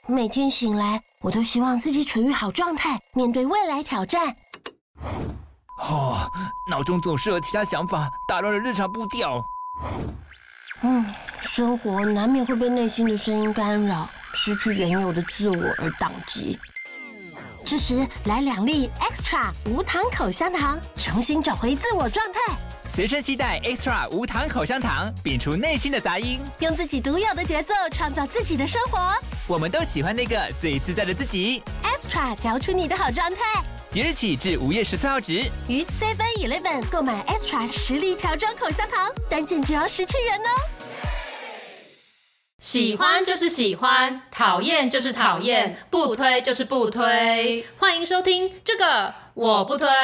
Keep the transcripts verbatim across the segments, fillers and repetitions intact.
每天醒来，我都希望自己处于好状态，面对未来挑战。 哦，脑中总是有其他想法，打乱了日常步调。 嗯，生活难免会被内心的声音干扰，失去原有的自我而宕机。这时来两粒 Extra 无糖口香糖，重新找回自我状态。 随身携带 Extra 无糖口香糖，摒除内心的杂音， 用自己独有的节奏创造自己的生活。 我们都喜欢那个最自在的自己。 Extra 嚼出你的好状态。 即日起至五月十四号止， 于 seven eleven 购买 Extra 实力调装口香糖，单件只要十七元哦。 喜欢就是喜欢，讨厌就是讨厌，不推就是不推。欢迎收听这个我不推。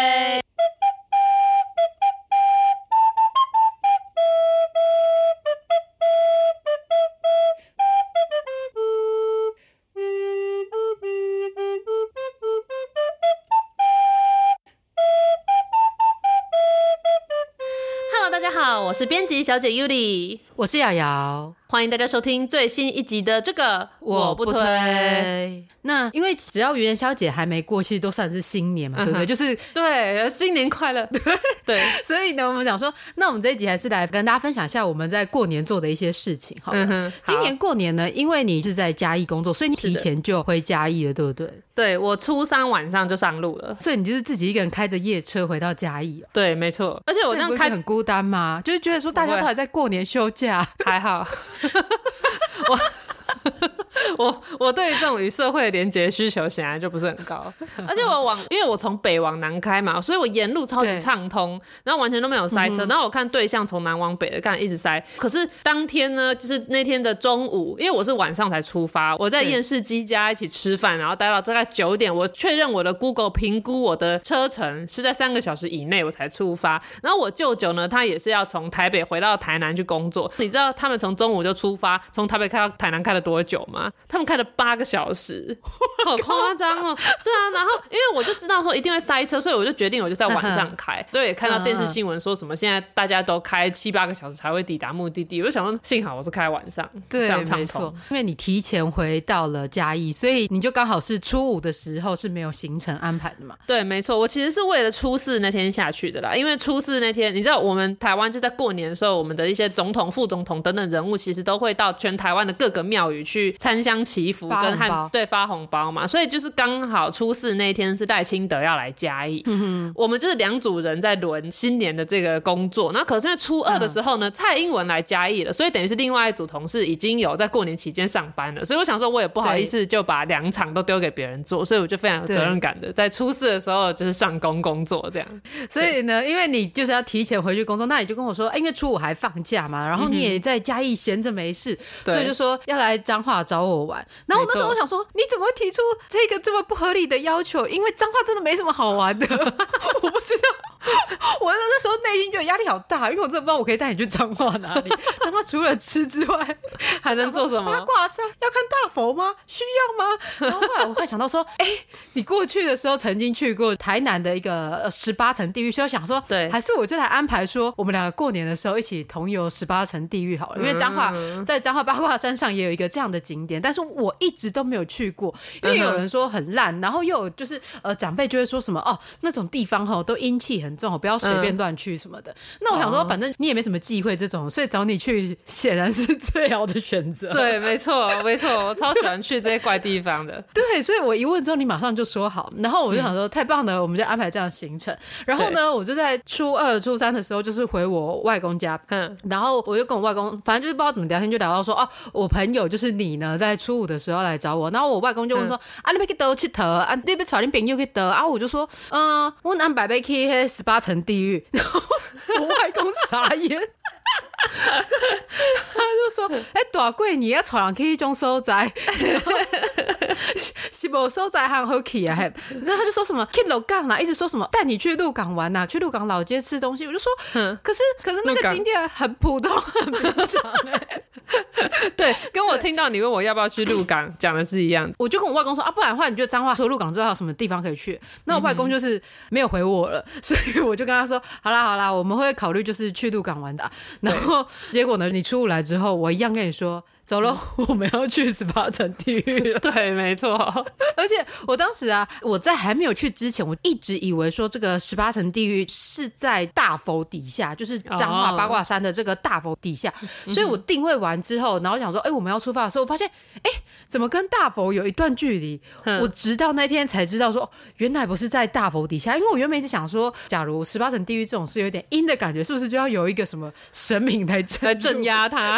大家好，我是编辑小姐 Yuli， 我是瑶瑶， 欢迎大家收听最新一集的这个我不推。 那因为只要元宵节还没过，其实都算是新年嘛，嗯、对不对？就是对，新年快乐。对对， 所以呢，我们想说，那我们这一集还是来跟大家分享一下我们在过年做的一些事情。好了，嗯哼，今年过年呢，因为你是在嘉义工作，所以你提前就回嘉义了，对不对？ 对，我初三晚上就上路了， 所以你就是自己一个人开着夜车回到嘉义。 对，没错。而且我这样开很孤单吗？就是觉得说大家都还在过年休假， 还好。我我我对于这种与社会的连结需求显然就不是很高，而且我往因为我从北往南开嘛，所以我沿路超级畅通，然后完全都没有塞车。嗯、然后我看对象从南往北的，干一直塞。可是当天呢，就是那天的中午，因为我是晚上才出发，我在验视机家一起吃饭，然后待到大概九点，我确认我的 Google 评估我的车程是在三个小时以内，我才出发。然后我舅舅呢，他也是要从台北回到台南去工作。你知道他们从中午就出发，从台北开到台南开了多久吗？他们开了八个小时，好夸张哦！对啊，然后因为我就知道说一定会塞车，所以我就决定我就在晚上开。对，看到电视新闻说什么现在大家都开七八个小时才会抵达目的地，我就想说幸好我是开晚上， 对， 非常畅通。 没错，因为你提前回到了嘉义，所以你就刚好是初五的时候是没有行程安排的嘛？ 对，没错，我其实是为了初四那天下去的啦，因为初四那天你知道我们台湾就在过年的时候，我们的一些总统、副总统等等人物其实都会到全台湾的各个庙宇去参香祈福跟和对发红包嘛，所以就是刚好初四那天是赖清德要来嘉义，嗯、我们就是两组人在轮新年的这个工作。那可是因为初二的时候呢，嗯、蔡英文来嘉义了，所以等于是另外一组同事已经有在过年期间上班了，所以我想说我也不好意思就把两场都丢给别人做，所以我就非常有责任感的在初四的时候就是上工工作这样。 所以呢，因为你就是要提前回去工作，那你就跟我说，欸、因为初五还放假嘛，然后你也在嘉义闲着没事，嗯、所以就说要来彰化找我玩。然后我那时候我想说，你怎么会提出这个这么不合理的要求？因为彰化真的没什么好玩的，我不知道。我那时候内心觉得压力好大，因为我真的不知道我可以带你去彰化哪里。彰化除了吃之外， 还能做什么？ 八卦山要看大佛吗？需要吗？然后后来我会想到说，哎、欸，你过去的时候曾经去过台南的一个十八层地狱，所以我想说，对，还是我就来安排说，我们两个过年的时候一起同游十八层地狱好了。因为彰化在彰化八卦山上也有一个这样的景点，但是我一直都没有去过，因为有人说很烂，然后又有就是呃长辈就会说什么哦那种地方吼都阴气很重，不要随便乱去什么的。嗯、那我想说，反正你也没什么忌讳这种，所以找你去显然是最好的选择。 对，没错，没错，我超喜欢去这些怪地方的。 对，所以我一问之后，你马上就说好，然后我就想说、嗯、太棒了，我们就安排这样的行程。然后呢，我就在初二、初三的时候，就是回我外公家，嗯，然后我就跟我外公，反正就是不知道怎么聊天，就聊到说哦，我朋友就是你呢，在初五的时候来找我，然后我外公就问说、嗯、啊，你要去哪去佗啊？你要带你朋友去佗啊？我就说，嗯，我安排要去那十八层地狱。然后我外公傻眼。他就说：“哎、欸，大过年要带人去那种所在，是无所在很好去啊。”然后他就說什麼去鹿港啦，一直說什麼帶你去鹿港玩啊，去鹿港老街吃東西。我就說，嗯、可是可是那個景點很普通，很平常哎。 對，跟我聽到你問我要不要去鹿港講的是一樣。 我就跟我外公說啊，不然的話，你覺得彰化除了鹿港之外，還有什麼地方可以去？那我外公就是沒有回我了，所以我就跟他說：“好啦好啦，我們會考慮就是去鹿港玩的、啊。”然後結果呢，你初五來之後，我一樣跟你說。 走了，我们要去十八层地狱了。 对，没错。 而且我当时啊，我在还没有去之前，我一直以为说这个十八层地狱是在大佛底下，就是彰化八卦山的这个大佛底下。哦、所以我定位完之后，然后想说，哎、欸，我们要出发的时候，我发现，哎、欸，怎么跟大佛有一段距离？我直到那天才知道说，原来不是在大佛底下，因为我原本一直想说，假如十八层地狱这种是有点阴的感觉，是不是就要有一个什么神明来镇来镇压它？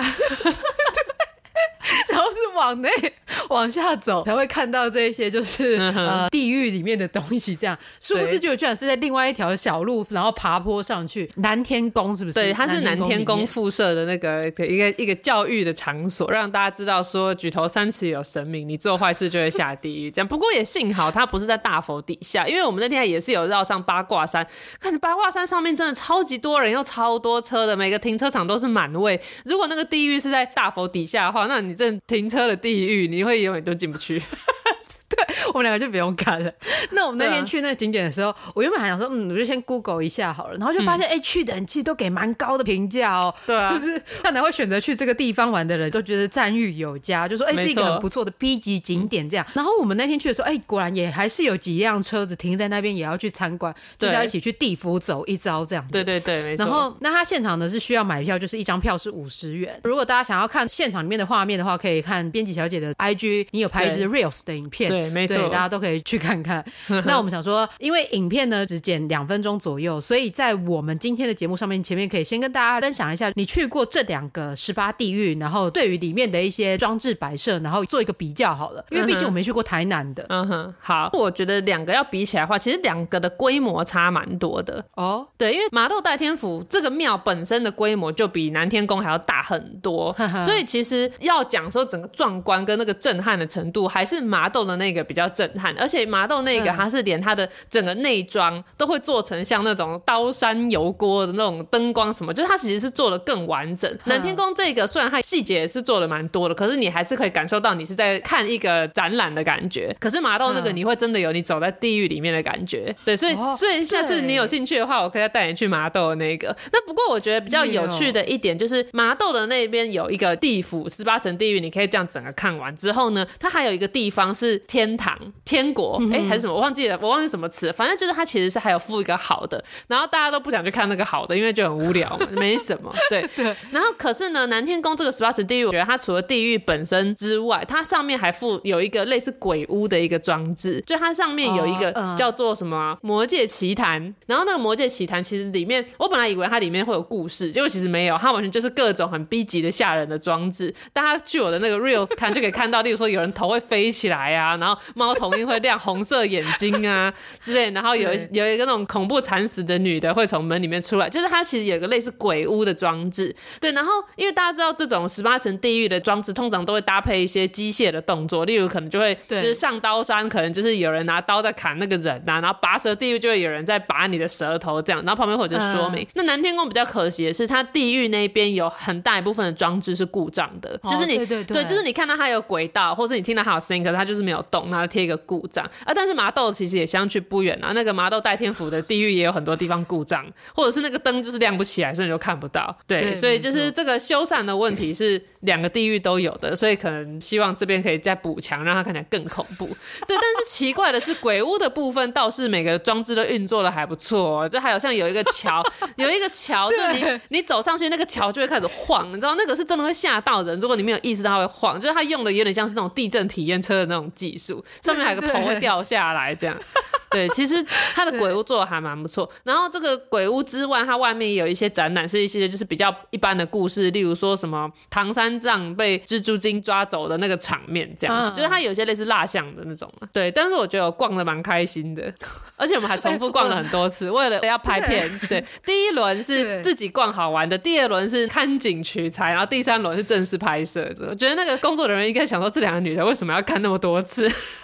然后是往内往下走才会看到这一些就是、嗯、呃地狱里面的东西，这样殊不知就居然是在另外一条小路，然后爬坡上去。南天宫是不是？ 对，它是南天宫附设的那个一个一个教育的场所，让大家知道说举头三尺有神明，你做坏事就会下地狱这样。不过也幸好它不是在大佛底下，因为我们那天也是有绕上八卦山，看八卦山上面真的超级多人又超多车的，每个停车场都是满位。如果那个地狱是在大佛底下的话，那你这停车的地狱你会永远都进不去。 对，我们两个就不用看了。那我们那天去那个景点的时候、啊、我原本还想说嗯，我就先 Google 一下好了，然后就发现哎、嗯欸，去的人其实都给蛮高的评价哦。 对啊， 就是看来会选择去这个地方玩的人都觉得赞誉有加，就说哎、欸、是一个很不错的 B 级景点这样。然后我们那天去的时候，哎、欸，果然也还是有几辆车子停在那边也要去参观，就是要一起去地府走一遭这样子。 对对对，没错。 然后那他现场呢是需要买票，就是一张票是五十元。如果大家想要看现场里面的画面的话，可以看编辑小姐的 I G， 你有拍一支 Reels 的影片。 对，没错。 对，大家都可以去看看。那我们想说，因为影片呢只剪两分钟左右，所以在我们今天的节目上面，前面可以先跟大家分享一下你去过这两个十八地狱，然后对于里面的一些装置摆设，然后做一个比较好了。因为毕竟我没去过台南的。 嗯哼，好，我觉得两个要比起来的话，其实两个的规模差蛮多的哦。对，因为麻豆代天府这个庙本身的规模就比南天宫还要大很多，所以其实要讲说整个壮观跟那个震撼的程度，还是麻豆的那个比较震撼。而且麻豆那个它是连它的整个内装都会做成像那种刀山油锅的那种灯光什么，就是它其实是做的更完整。南天宫这个虽然它细节也是做的蛮多的，可是你还是可以感受到你是在看一个展览的感觉。可是麻豆那个你会真的有你走在地狱里面的感觉。对，所以、哦、所以下次你有兴趣的话，我可以再带你去麻豆的那个。那不过我觉得比较有趣的一点就是麻豆的那边有一个地府十八层地狱，你可以这样整个看完之后呢，它还有一个地方是天堂天国，哎、欸，还是什么我忘记了，我忘记什么词，反正就是它其实是还有附一个好的，然后大家都不想去看那个好的，因为就很无聊嘛，没什么。对对。然后可是呢，南天宫这个十八层地狱，我觉得它除了地狱本身之外，它上面还附有一个类似鬼屋的一个装置，就它上面有一个叫做什么魔界奇谭，然后那个魔界奇谭其实里面，我本来以为它里面会有故事，结果其实没有，它完全就是各种很 B 级的吓人的装置。大家去我的那个 Reels 看就可以看到，例如说有人头会飞起来啊，然后猫头鹰会亮红色眼睛啊之类，然后有一有一个那种恐怖惨死的女的会从门里面出来，就是它其实有一个类似鬼屋的装置。对，然后因为大家知道这种十八层地狱的装置通常都会搭配一些机械的动作，例如可能就会就是上刀山，可能就是有人拿刀在砍那个人啊，然后拔舌地狱就会有人在拔你的舌头这样，然后旁边会有说明、嗯、那南天宫比较可惜的是它地狱那边有很大一部分的装置是故障的、哦、就是你 对, 对, 对, 对，就是你看到它有轨道或者你听到它有声音，可是它就是没有动，然后贴一个故障啊。但是麻豆其实也相去不远啊，那个麻豆代天府的地狱也有很多地方故障，或者是那个灯就是亮不起来，所以你就看不到。 对, 对，所以就是这个修缮的问题是两个地狱都有的，所以可能希望这边可以再补强，让它看起来更恐怖。对，但是奇怪的是鬼屋的部分倒是每个装置都运作的还不错、哦、就还有像有一个桥有一个桥就你你走上去那个桥就会开始晃，你知道那个是真的会吓到人，如果你没有意识到它会晃，就是它用的有点像是那种地震体验车的那种技术，上面还有个头会掉下来这样。对，其实它的鬼屋做的还蛮不错。然后这个鬼屋之外，它外面也有一些展览，是一些就是比较一般的故事，例如说什么唐三藏被蜘蛛精抓走的那个场面这样子、嗯、就是它有些类似蜡像的那种。对，但是我觉得我逛的蛮开心的，而且我们还重复逛了很多次，为了要拍片。对，第一轮是自己逛好玩的，第二轮是看景取材，然后第三轮是正式拍摄的。我觉得那个工作人员应该想说，这两个女的为什么要看那么多次？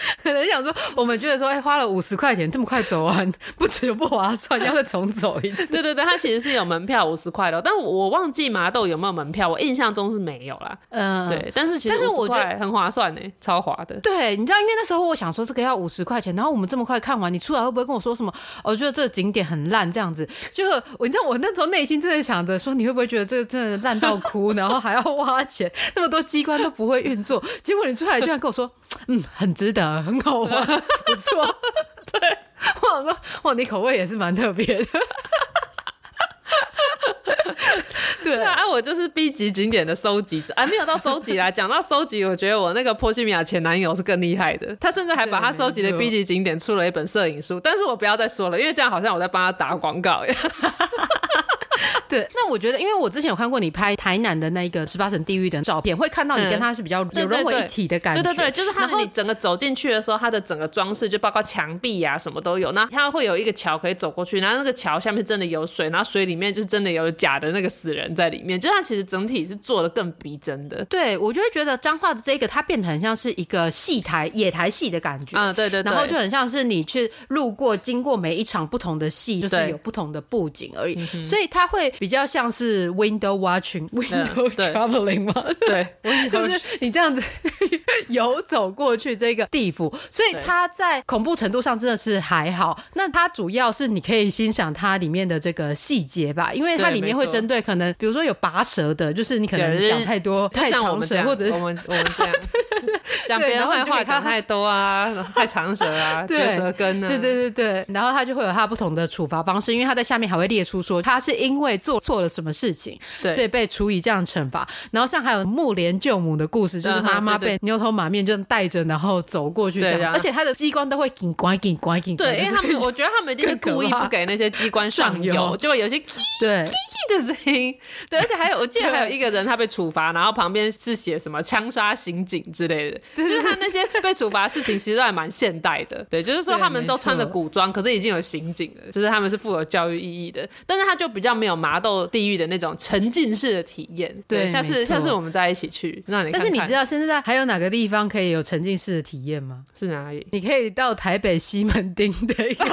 可能想说，我们觉得说，哎、欸，花了五十块钱这么快走完，不只有不划算，要再重走一次。 对对对，它其实是有门票五十块的，但我我忘记麻豆有没有门票，我印象中是没有啦。嗯，对，但是其实五十块很划算呢，超划的。 对，你知道，因为那时候我想说这个要五十块钱，然后我们这么快看完，你出来会不会跟我说什么？我觉得这个景点很烂这样子。就我你知道，我那时候内心真的想着说，你会不会觉得这个真的烂到哭，然后还要花钱，那么多机关都不会运作，结果你出来居然跟我说。嗯，很值得，很好玩，不错。对，我想说，哇，你口味也是蛮特别的。 对, 对啊，我就是 B 级景点的收集者，啊，没有到收集啦。讲到收集，我觉得我那个波西米亚前男友是更厉害的，他甚至还把他收集的 B 级景点出了一本摄影书，但是我不要再说了，因为这样好像我在帮他打广告一样。 对，那我觉得，因为我之前有看过你拍台南的那个十八层地狱的照片，会看到你跟他是比较有融为一体的感觉。 对对 对, 对，就是他你整个走进去的时候，它的整个装饰就包括墙壁啊什么都有，那它会有一个桥可以走过去，然后那个桥下面真的有水，然后水里面就是真的有假的那个死人在里面，就是它其实整体是做的更逼真的。 对，我就会觉得彰化的这个它变得很像是一个戏台野台戏的感觉。 嗯，对对对， 然后就很像是你去路过经过每一场不同的戏，就是有不同的布景而已，嗯、所以它会比较像是 window watching window traveling 嘛， 对， 就是你这样子游走过去这个地府，所以它在恐怖程度上真的是还好。那它主要是你可以欣赏它里面的这个细节吧，因为它里面会针对可能比如说有拔舌的，就是你可能讲太多太长舌，或者是我们我们这样讲别人坏话讲太多啊，太长舌啊，嚼舌根啊， 对对对对，然后它就会有它不同的处罚方式，因为它在下面还会列出说它是因为做错了什么事情，所以被处以这样惩罚。然后像还有木莲救母的故事，就是妈妈被牛头马面就带着然后走过去这样，而且它的机关都会紧关紧关紧。 对，因为他们我觉得他们一定是故意不给那些机关上油，就会有些对的声音。对，而且还有我记得还有一个人他被处罚，然后旁边是写什么枪杀刑警之类的，就是他那些被处罚的事情其实都还蛮现代的。对，就是说他们都穿着古装，可是已经有刑警了，就是他们是富有教育意义的，但是他就比较没有麻豆地狱的那种沉浸式的体验。对，下次下次我们再一起去让你看看。 但是你知道现在还有哪个地方可以有沉浸式的体验吗？ 是哪里？ 你可以到台北西门町的一个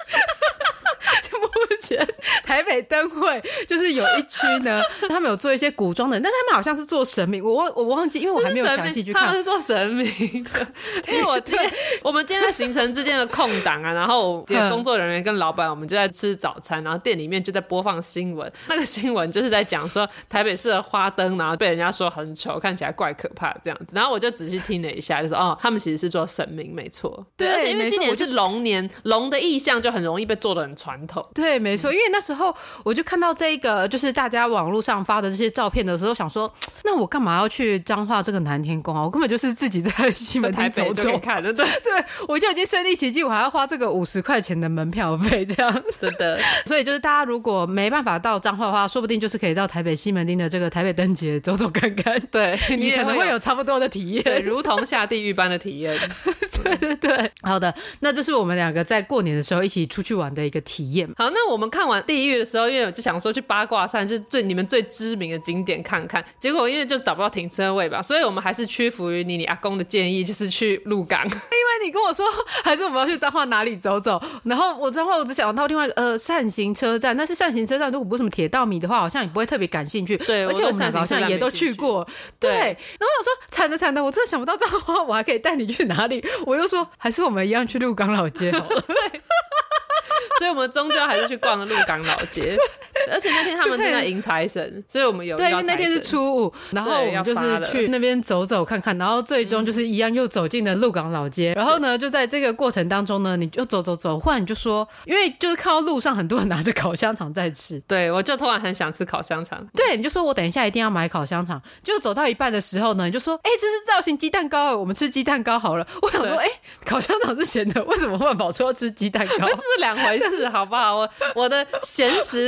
目前台北灯会就是有一区呢，他们有做一些古装的，但他们好像是做神明，我我忘记，因为我还没有详细去看。 他们是做神明的，因为我今天我们今天在行程之间的空档啊，然后工作人员跟老板我们就在吃早餐，然后店里面就在播放新闻，那个新闻就是在讲说台北市的花灯，然后被人家说很丑，看起来怪可怕这样子，然后我就仔细听了一下，就说哦，他们其实是做神明，没错。对，而且因为今年是龙年，龙的意象就很容易被做得很传统。 对，没错，因为那时候我就看到这个就是大家网络上发的这些照片的时候，想说那我干嘛要去彰化这个南天宫啊？我根本就是自己在西门町走走看的。对对，我就已经身临其境，我还要花这个五十块钱的门票费这样。 真的， 所以就是大家如果没办法到彰化的话，说不定就是可以到台北西门町的这个台北灯节走走看看。 对， 你可能会有差不多的体验， 对，如同下地狱般的体验。 对对对，好的，那这是我们两个在过年的时候一起出去玩的一个体验。 好，那我们看完地狱的时候，因为我就想说去八卦山，就是最你们最知名的景点看看，结果因为就是找不到停车位吧，所以我们还是屈服于你你阿公的建议，就是去鹿港。因为你跟我说还是我们要去彰化哪里走走，然后我彰化我只想到另外一个呃扇形车站，但是扇形车站如果不是什么铁道迷的话，好像也不会特别感兴趣。 对， 而且我们两个好像也都去过。对，对，然后我说惨的惨的，我真的想不到彰化我还可以带你去哪里，我又说还是我们一样去鹿港老街好了。 对。所以我们终究还是去逛了鹿港老街，而且那天他们正在迎财神，所以我们有对，因为那天是初五，然后我们就是去那边走走看看，然后最终就是一样又走进了鹿港老街。然后呢，就在这个过程当中呢，你就走走走，忽然你就说，因为就是看到路上很多人拿着烤香肠在吃， 对，我就突然很想吃烤香肠。 对，你就说我等一下一定要买烤香肠。就走到一半的时候呢，你就说，哎、欸，这是造型鸡蛋糕，我们吃鸡蛋糕好了。我想说，哎、欸，烤香肠是咸的，为什么忽然跑出要吃鸡蛋糕？ 这是两回事。是好不好？我我的闲食的欲望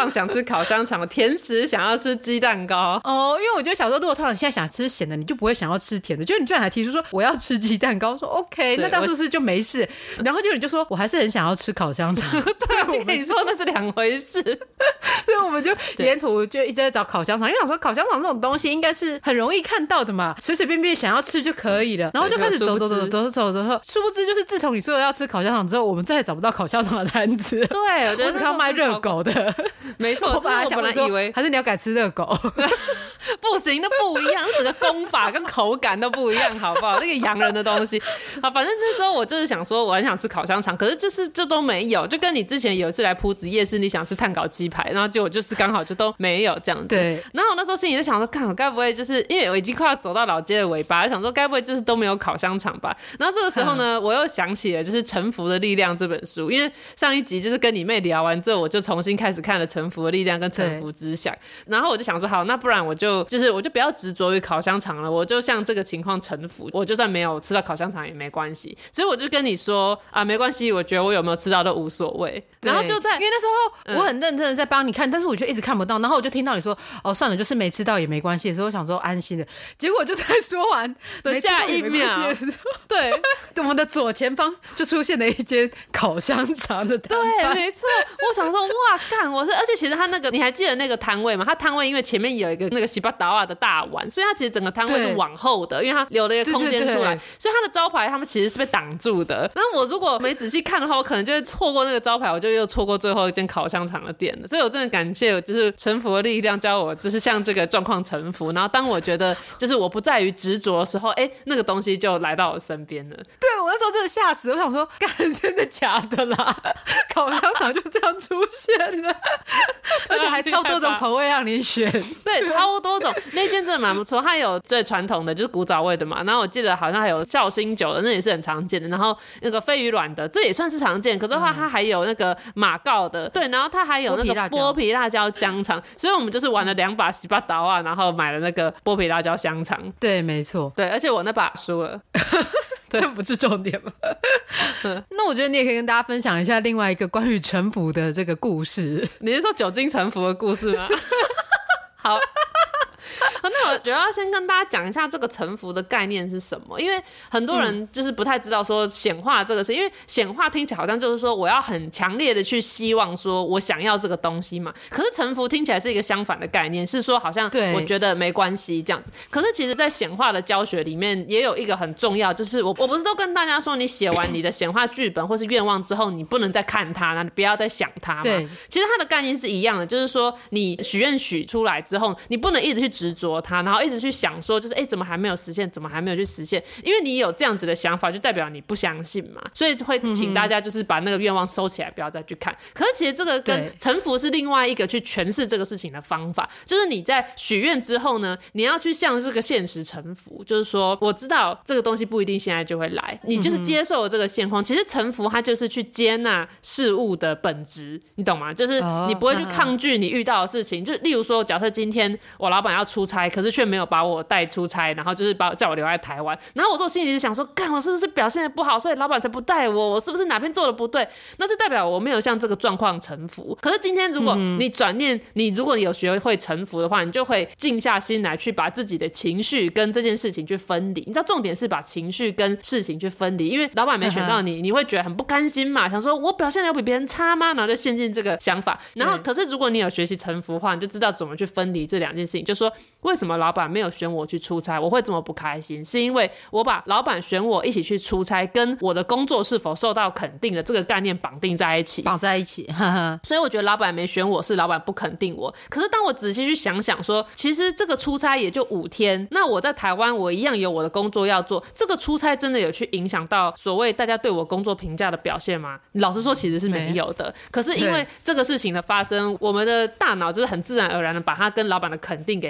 常想吃烤香肠，甜食想要吃鸡蛋糕。 哦，因为我就想说，如果通常你现在想吃咸的，你就不会想要吃甜的，就你居然还提出说我要吃鸡蛋糕，说 OK， 那这样是不是就没事？然后就你就说我还是很想要吃烤香肠， 对，我就跟你说那是两回事。 所以我们就沿途就一直在找烤香肠，因为想说烤香肠这种东西应该是很容易看到的嘛，随随便便想要吃就可以了，然后就开始走走走走走走走，殊不知就是自从你说要吃烤香肠之后，我们再也找不到烤香肠的摊子。 对，我觉得只要卖热狗的， 没错。 我本来想说以为还是你要改吃热狗， 不行，那不一样，整个功法跟口感都不一样，好不好？那个洋人的东西，好，反正那时候我就是想说，我很想吃烤香肠，可是就是就都没有，就跟你之前有一次来朴子夜市，你想吃炭烤鸡排，然后结果就是刚好就都没有这样子。 对。 然后我那时候心里就想说，看我该不会就是因为我已经快要走到老街的尾巴，想说该不会就是都没有烤香肠吧？然后这个时候呢，我又想起了就是《臣服的力量》这本书，因为上一集就是跟你妹聊完之后，我就重新开始看了《臣服的力量》跟《臣服之想》，然后我就想说，好，那不然我就就是我就不要执着于烤香肠了，我就像这个情况臣服，我就算没有吃到烤香肠也没关系。所以我就跟你说啊，没关系，我觉得我有没有吃到都无所谓。然后就在因为那时候我很认真的在帮你看，嗯、但是我就一直看不到，然后我就听到你说哦算了，就是没吃到也没关系的时候，我想说安心的。结果就在说完的下一秒，对， 我们的左前方就出现了一间烤香肠的摊对，没错。我想说哇干，我是而且其实他那个你还记得那个摊位吗？他摊位因为前面有一个那个西巴达瓦的大碗，所以他其实整个摊位是往后的，因为他留了一个空间出来，对对对，所以他的招牌他们其实是被挡住的。然后我如果没仔细看的话，我可能就会错过那个招牌，我就又错过最后一间烤香肠的店了。所以我真的感谢就是臣服的力量教我就是像这个状况臣服，然后当我觉得就是我不在于执着的时候，哎，那个东西就来到我身边了。 对，我那时候真的吓死，我想说干真的假的啦，烤香肠就这样出现了而且还超多种口味让你选对，超多种。那间真的蛮不错，它有最传统的就是古早味的嘛，然后我记得好像还有绍兴酒的，那也是很常见的，然后那个飞鱼卵的这也算是常见，可是的话它还有那个马告的，对，然后它还有那个剥皮辣椒香肠，所以我们就是玩了两把洗把刀啊，然后买了那个剥皮辣椒香肠。 对，没错， 对，而且我那把输了这不是重点吗那我觉得你也可以跟大家分享一下另外一个关于臣服的这个故事。 你是说酒精臣服的故事吗好那我觉得要先跟大家讲一下这个臣服的概念是什么，因为很多人就是不太知道说显化这个事，因为显化听起来好像就是说我要很强烈的去希望说我想要这个东西嘛，可是臣服听起来是一个相反的概念，是说好像我觉得没关系这样子。可是其实在显化的教学里面也有一个很重要，就是我我不是都跟大家说你写完你的显化剧本或是愿望之后你不能再看它，那你不要再想它嘛。对，其实它的概念是一样的，就是说你许愿许出来之后你不能一直去执着它，然后一直去想说就是哎、欸、怎么还没有实现，怎么还没有去实现，因为你有这样子的想法就代表你不相信嘛，所以会请大家就是把那个愿望收起来不要再去看。可是其实这个跟臣服是另外一个去诠释这个事情的方法，就是你在许愿之后呢你要去向这个现实臣服，就是说我知道这个东西不一定现在就会来，你就是接受了这个现况。其实臣服它就是去接纳事物的本质，你懂吗？就是你不会去抗拒你遇到的事情，就例如说假设今天我老板要出差，可是却没有把我带出差，然后就是把叫我留在台湾，然后我做心里就想说干我是不是表现得不好，所以老板才不带我，我是不是哪边做的不对，那就代表我没有向这个状况臣服。可是今天如果你转念，你如果你有学会臣服的话，你就会静下心来去把自己的情绪跟这件事情去分离。你知道重点是把情绪跟事情去分离，因为老板没选到你你会觉得很不甘心嘛，想说我表现得有比别人差吗，然后就陷进这个想法。然后可是如果你有学习臣服的话，你就知道怎么去分离这两件事情，就说为什么老板没有选我去出差我会这么不开心，是因为我把老板选我一起去出差跟我的工作是否受到肯定的这个概念绑定在一起绑在一起呵呵。 所以我觉得老板没选我是老板不肯定我。可是当我仔细去想想说其实这个出差也就五天，那我在台湾我一样有我的工作要做，这个出差真的有去影响到所谓大家对我工作评价的表现吗？老实说其实是没有的。可是因为这个事情的发生，我们的大脑就是很自然而然的把它跟老板的肯定给连在一起，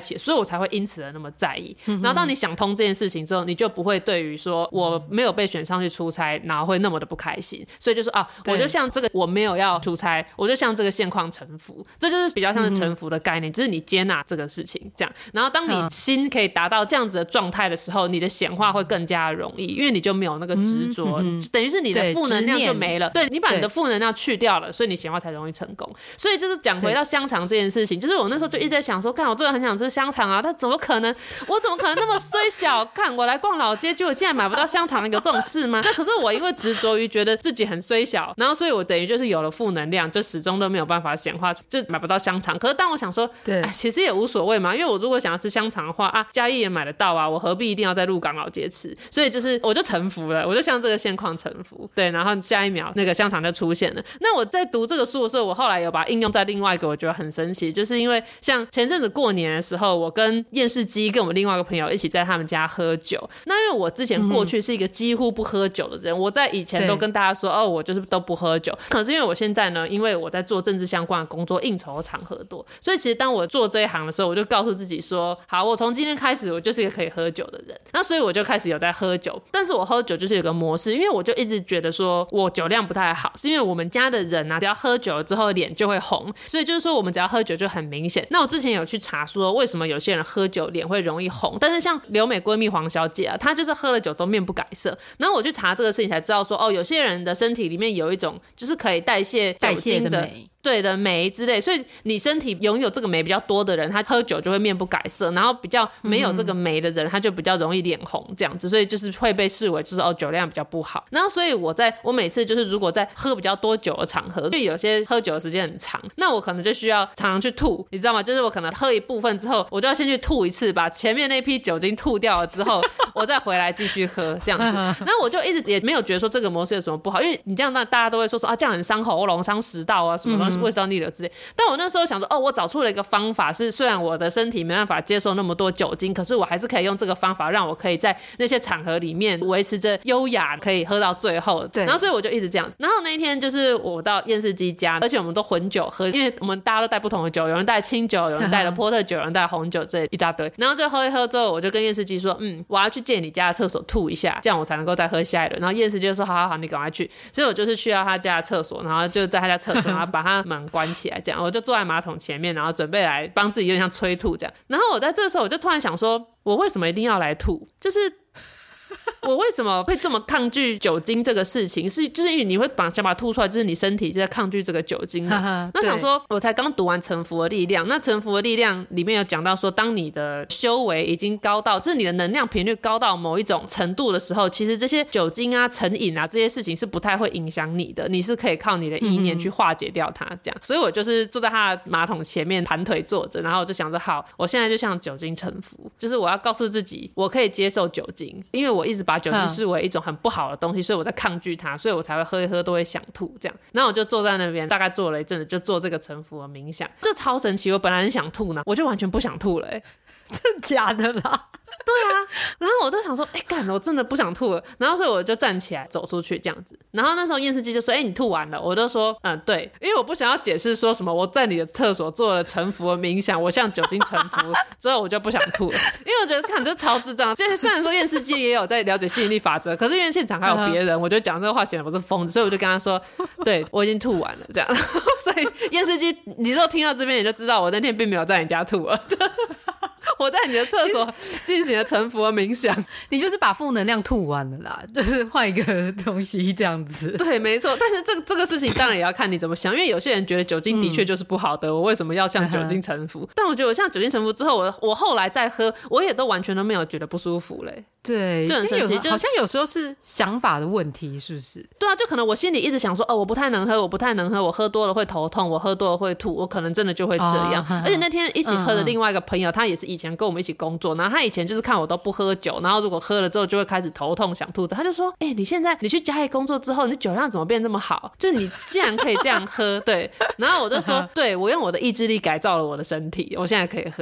起，所以我才会因此而那么在意、嗯、然后当你想通这件事情之后，你就不会对于说我没有被选上去出差然后会那么的不开心，所以就说啊，我就像这个我没有要出差，我就像这个现况臣服，这就是比较像是臣服的概念、嗯、就是你接纳这个事情这样，然后当你心可以达到这样子的状态的时候，你的显化会更加容易，因为你就没有那个执着、嗯嗯、等于是你的负能量就没了， 对, 对你把你的负能量去掉了，所以你显化才容易成功。所以就是讲回到香肠这件事情，就是我那时候就一直在想说，看我真的很想吃香肠啊，但怎么可能我怎么可能那么衰小，看我来逛老街结果竟然买不到香肠，有这种事吗？那可是我因为执着于觉得自己很衰小，然后所以我等于就是有了负能量，就始终都没有办法显化，就买不到香肠。可是当我想说对，其实也无所谓嘛，因为我如果想要吃香肠的话啊，嘉义也买得到啊，我何必一定要在鹿港老街吃？所以就是我就臣服了，我就向这个现况臣服。对，然后下一秒那个香肠就出现了。那我在读这个书的时候，我后来有把它应用在另外一个我觉得很神奇，就是因为像前阵子过年的时候，我跟验视机跟我们另外一个朋友一起在他们家喝酒。那因为我之前过去是一个几乎不喝酒的人、嗯、我在以前都跟大家说哦，我就是都不喝酒。可是因为我现在呢，因为我在做政治相关的工作，应酬场合多，所以其实当我做这一行的时候，我就告诉自己说好，我从今天开始我就是一个可以喝酒的人。那所以我就开始有在喝酒，但是我喝酒就是有个模式，因为我就一直觉得说我酒量不太好，是因为我们家的人啊，只要喝酒了之后脸就会红，所以就是说我们只要喝酒就很明显。那我之前有去查说为什么有些人喝酒脸会容易红，但是像留美闺蜜黄小姐啊，她就是喝了酒都面不改色。然后我去查这个事情才知道说哦，有些人的身体里面有一种就是可以代谢酒精的代谢的酶， 对的酶之类，所以你身体拥有这个酶比较多的人，他喝酒就会面不改色，然后比较没有这个酶的人、嗯、他就比较容易脸红这样子，所以就是会被视为就是哦酒量比较不好。然后所以我在我每次就是如果在喝比较多酒的场合，就有些喝酒的时间很长，那我可能就需要常常去吐，你知道吗？就是我可能喝一部分之后，我就要先去吐一次，把前面那批酒精吐掉了之后我再回来继续喝这样子。然后我就一直也没有觉得说这个模式有什么不好，因为你这样大家都会说说啊这样很伤喉咙伤食道啊什么东西、嗯、胃食道逆流之类。但我那时候想说哦，我找出了一个方法，是虽然我的身体没办法接受那么多酒精，可是我还是可以用这个方法让我可以在那些场合里面维持着优雅，可以喝到最后。对，然后所以我就一直这样。然后那一天就是我到验视机家，而且我们都混酒喝，因为我们大家都带不同的酒，有人带清酒，有人带了波特酒，有人带红酒这一大堆。然后就喝一喝之后，我就跟验视机说嗯，我要去借你家的厕所吐一下，这样我才能够再喝下一轮。然后验视机就说好好好，你赶快去。所以我就是去到他家的厕所，然后就在他家厕所然后把他门关起来，这样我就坐在马桶前面，然后准备来帮自己有点像催吐这样。然后我在这时候我就突然想说，我为什么一定要来吐？就是我为什么会这么抗拒酒精这个事情，是就是因为你会把想把它吐出来，就是你身体就在抗拒这个酒精嘛。那想说我才刚读完臣服的力量，那臣服的力量里面有讲到说，当你的修为已经高到就是你的能量频率高到某一种程度的时候，其实这些酒精啊成瘾啊这些事情是不太会影响你的，你是可以靠你的意念去化解掉它这样、嗯、所以我就是坐在他的马桶前面盘腿坐着，然后我就想着好，我现在就向酒精臣服，就是我要告诉自己我可以接受酒精，因为我一直把酒精视为一种很不好的东西，所以我在抗拒它，所以我才会喝一喝都会想吐这样。然后我就坐在那边大概坐了一阵子，就做这个臣服的冥想，这超神奇。我本来很想吐呢，我就完全不想吐了、欸、 真的假的啦？ 对啊，然后我就想说哎干、欸、我真的不想吐了，然后所以我就站起来走出去这样子。然后那时候验视机就说哎、欸、你吐完了，我就说嗯对，因为我不想要解释说什么我在你的厕所做了臣服的冥想，我向酒精臣服之后我就不想吐了，因为我觉得看这超智障。就是虽然说验视机也有在了解吸引力法则，可是因为现场还有别人，我就讲这个话显得我是疯子，所以我就跟他说对我已经吐完了这样。所以验视机你如果听到这边你就知道我那天并没有在你家吐了我在你的厕所进行了臣服的冥想。 你就是把负能量吐完了啦，就是换一个东西这样子。 对没错，但是这个这个事情当然也要看你怎么想，因为有些人觉得酒精的确就是不好的、嗯、我为什么要向酒精臣服、嗯、但我觉得我向酒精臣服之后，我我后来再喝我也都完全都没有觉得不舒服嘞。 对， 就很神奇， 好像有时候是想法的问题，是不是？ 对啊，就可能我心里一直想说哦我不太能喝，我不太能喝，我喝多了会头痛，我喝多了会吐，我可能真的就会这样、哦、而且那天一起喝的另外一个朋友、嗯、他也是以前跟我们一起工作，然后他以前就是看我都不喝酒，然后如果喝了之后就会开始头痛想吐，他就说哎、欸，你现在你去嘉义工作之后你酒量怎么变这么好，就你竟然可以这样喝对，然后我就说对，我用我的意志力改造了我的身体，我现在可以喝这样。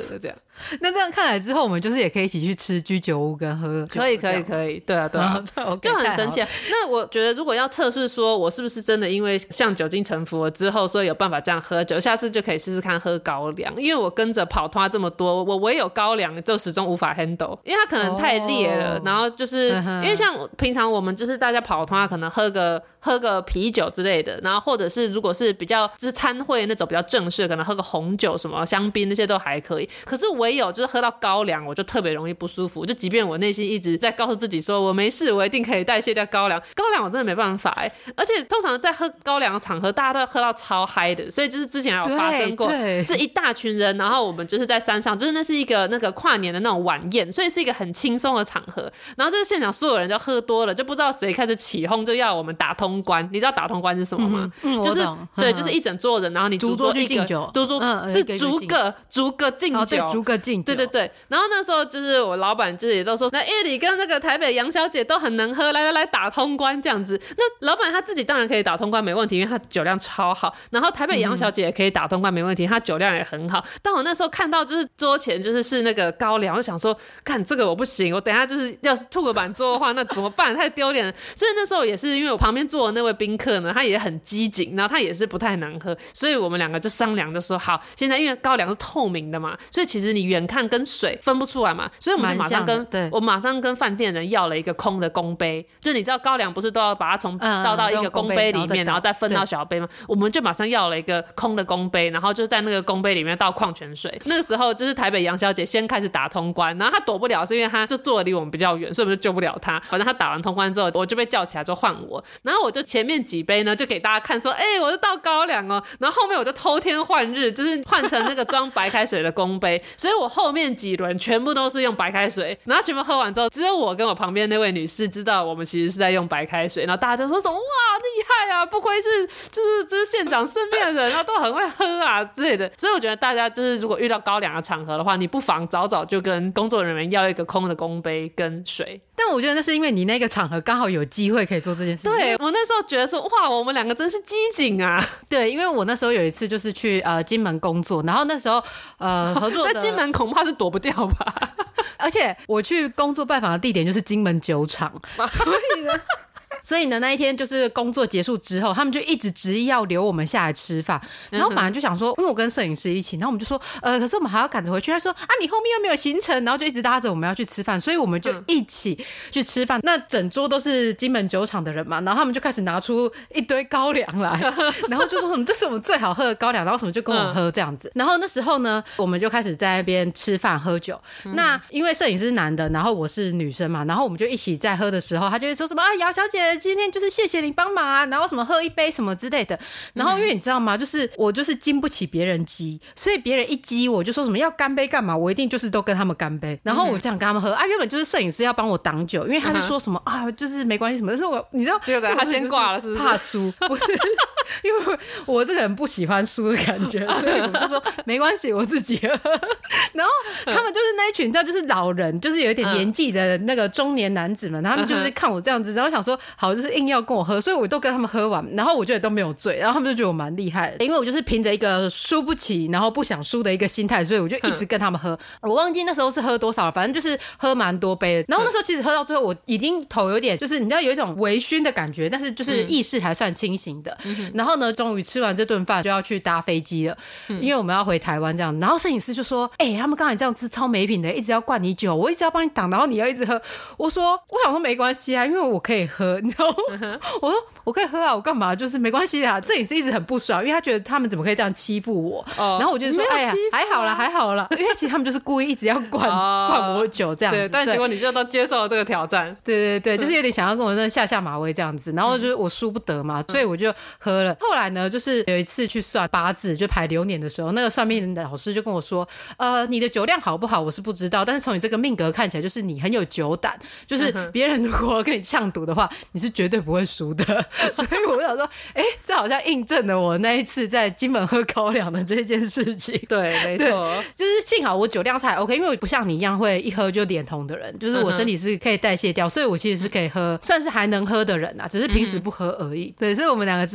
那这样看来之后，我们就是也可以一起去吃居酒屋跟喝酒。 可以可以可以，对啊对啊，就很神奇啊。那我觉得如果要测试说我是不是真的因为像酒精臣服了之后，所以有办法这样喝酒，下次就可以试试看喝高粱。因为我跟着跑团这么多，我唯有高粱就始终无法 handle， 因为它可能太烈了。哦、然后就是因为像平常我们就是大家跑团可能喝个喝个啤酒之类的，然后或者是如果是比较就是餐会那种比较正式，可能喝个红酒什么香槟那些都还可以。可是唯有就是喝到高粱，我就特别容易不舒服。就即便我内心一直在告诉自己说我没事，我一定可以代谢掉高粱，高粱我真的没办法哎。而且通常在喝高粱的场合，大家都喝到超嗨的，所以就是之前还有发生过，是一大群人，然后我们就是在山上，就是那是一个那个跨年的那种晚宴，所以是一个很轻松的场合。然后就是现场所有人就喝多了，就不知道谁开始起哄，就要我们打通关。你知道打通关是什么吗？ 嗯嗯、 就是对， 嗯、 就是一整桌人，然后你逐桌一个，逐桌是逐个逐个敬酒， 对，逐个敬酒， 对对对。然后那时候就是我老板就是也都说，那叶里跟那个台北杨小姐都很能喝，来来来打通关这样子。那老板他自己当然可以打通关没问题，因为他酒量超好。然后台北杨小姐也可以打通关没问题，她酒量也很好。但我那时候看到就是桌前就是是那个高粱，我就想说，看这个我不行，我等一下就是要是吐个板桌的话，那怎么办？太丢脸了。所以那时候也是因为我旁边坐的那位宾客呢，他也很机警，然后他也是不太能喝，所以我们两个就商量，就说好，现在因为高粱是透明的嘛，所以其实你远看跟水分不出来嘛，所以我们就马上跟我马上跟饭店人要了一个空的公杯，就你知道高粱不是都要把它从倒到一个公杯里面，然后再分到小杯吗？我们就马上要了一个空的公杯，然后就在那个公杯里面倒矿泉水。那个时候就是台北杨小姐先开始打通关，然后她躲不了，是因为她就坐的离我们比较远，所以我们就救不了她。反正她打完通关之后，我就被叫起来说换我，然后我就前面几杯呢就给大家看说，哎、欸，我就倒高粱哦，然后后面我就偷天换日，就是换成那个装白开水的公杯，所以我后面几轮全部都是用白开水，然后全部喝完之后，只有我跟我旁边那位女士知道我们其实是在用白开水，然后大家就说什么哇厉害啊，不愧是就是就是县长身边的人，然后都很会喝啊之类的。所以我觉得大家就是如果遇到高粱的场合的话，你不妨早早就跟工作人员要一个空的公杯跟水。 但我觉得那是因为你那个场合刚好有机会可以做这件事情。 对，我那时候觉得说哇，我们两个真是机警啊。 对，因为我那时候有一次就是去呃金门工作，然后那时候呃合作的在金门恐怕是躲不掉吧。 而且我去工作拜访的地点就是金门酒厂，所以呢所以呢，那一天就是工作结束之后，他们就一直执意要留我们下来吃饭。然后本来就想说，因为我跟摄影师一起，然后我们就说，呃，可是我们还要赶着回去。他说啊，你后面又没有行程，然后就一直拉着我们要去吃饭，所以我们就一起去吃饭。嗯、那整桌都是金门酒厂的人嘛，然后他们就开始拿出一堆高粱来，然后就说什么这是我们最好喝的高粱，然后什么就跟我喝这样子。嗯、然后那时候呢，我们就开始在那边吃饭喝酒。嗯、那因为摄影师是男的，然后我是女生嘛，然后我们就一起在喝的时候，他就会说什么啊，姚小姐。今天就是谢谢你帮忙啊，然后什么喝一杯什么之类的。然后因为你知道吗，就是我就是经不起别人激，所以别人一激我就说什么要干杯干嘛，我一定就是都跟他们干杯。然后我这样跟他们喝啊，原本就是摄影师要帮我挡酒，因为他就说什么啊，就是没关系什么，但是我你知道， 结果他先挂了，是不是？ 怕输，不是，因为我这个人不喜欢输的感觉，所以我就说没关系，我自己喝。然后他们就是那一群，你知道，就是老人，就是有一点年纪的那个中年男子们，他们就是看我这样子，然后想说好，就是硬要跟我喝，所以我都跟他们喝完，然后我觉得都没有醉，然后他们就觉得我蛮厉害的，因为我就是凭着一个输不起，然后不想输的一个心态，所以我就一直跟他们喝。我忘记那时候是喝多少了，反正就是喝蛮多杯的。然后那时候其实喝到最后，我已经头有点，就是你知道有一种微醺的感觉，但是就是意识还算清醒的。嗯、然后呢，终于吃完这顿饭就要去搭飞机了，嗯、因为我们要回台湾这样。然后摄影师就说：“哎、欸，他们刚才这样吃超没品的，一直要灌你酒，我一直要帮你挡，然后你要一直喝。”我说：“我想说没关系啊，因为我可以喝，你知道吗？”嗯、我说我可以喝啊，我干嘛？就是没关系啊。摄影师一直很不爽，因为他觉得他们怎么可以这样欺负我。哦、然后我就说，哎呀，还好啦，还好啦，因为其实他们就是故意一直要灌、哦、灌我酒这样子。 对，但结果你就都接受了这个挑战。 对对对，就是有点想要跟我那下下马威这样子。然后就是我输不得嘛，嗯、所以我就喝了。后来呢，就是有一次去算八字，就排流年的时候，那个算命的老师就跟我说，呃，你的酒量好不好我是不知道，但是从你这个命格看起来，就是你很有酒胆，就是别人如果跟你呛赌的话，你是绝对不会输的。所以我想说，哎、欸，这好像印证了我那一次在金门喝高粱的这件事情。 对，没错， 就是幸好我酒量才 OK， 因为我不像你一样会一喝就脸红的人，就是我身体是可以代谢掉，所以我其实是可以喝，算是还能喝的人啊，只是平时不喝而已。嗯、对，所以我们两个之后就是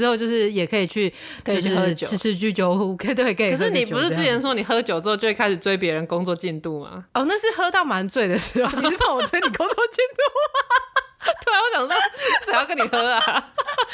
就是也可以去可以去喝酒， 吃吃居酒屋，可以对可以。 可是你不是之前说你喝酒之后就会开始追别人工作进度吗？ 哦，那是喝到蛮醉的时候。你是怕我追你工作进度？ 对啊，我想说谁要跟你喝啊？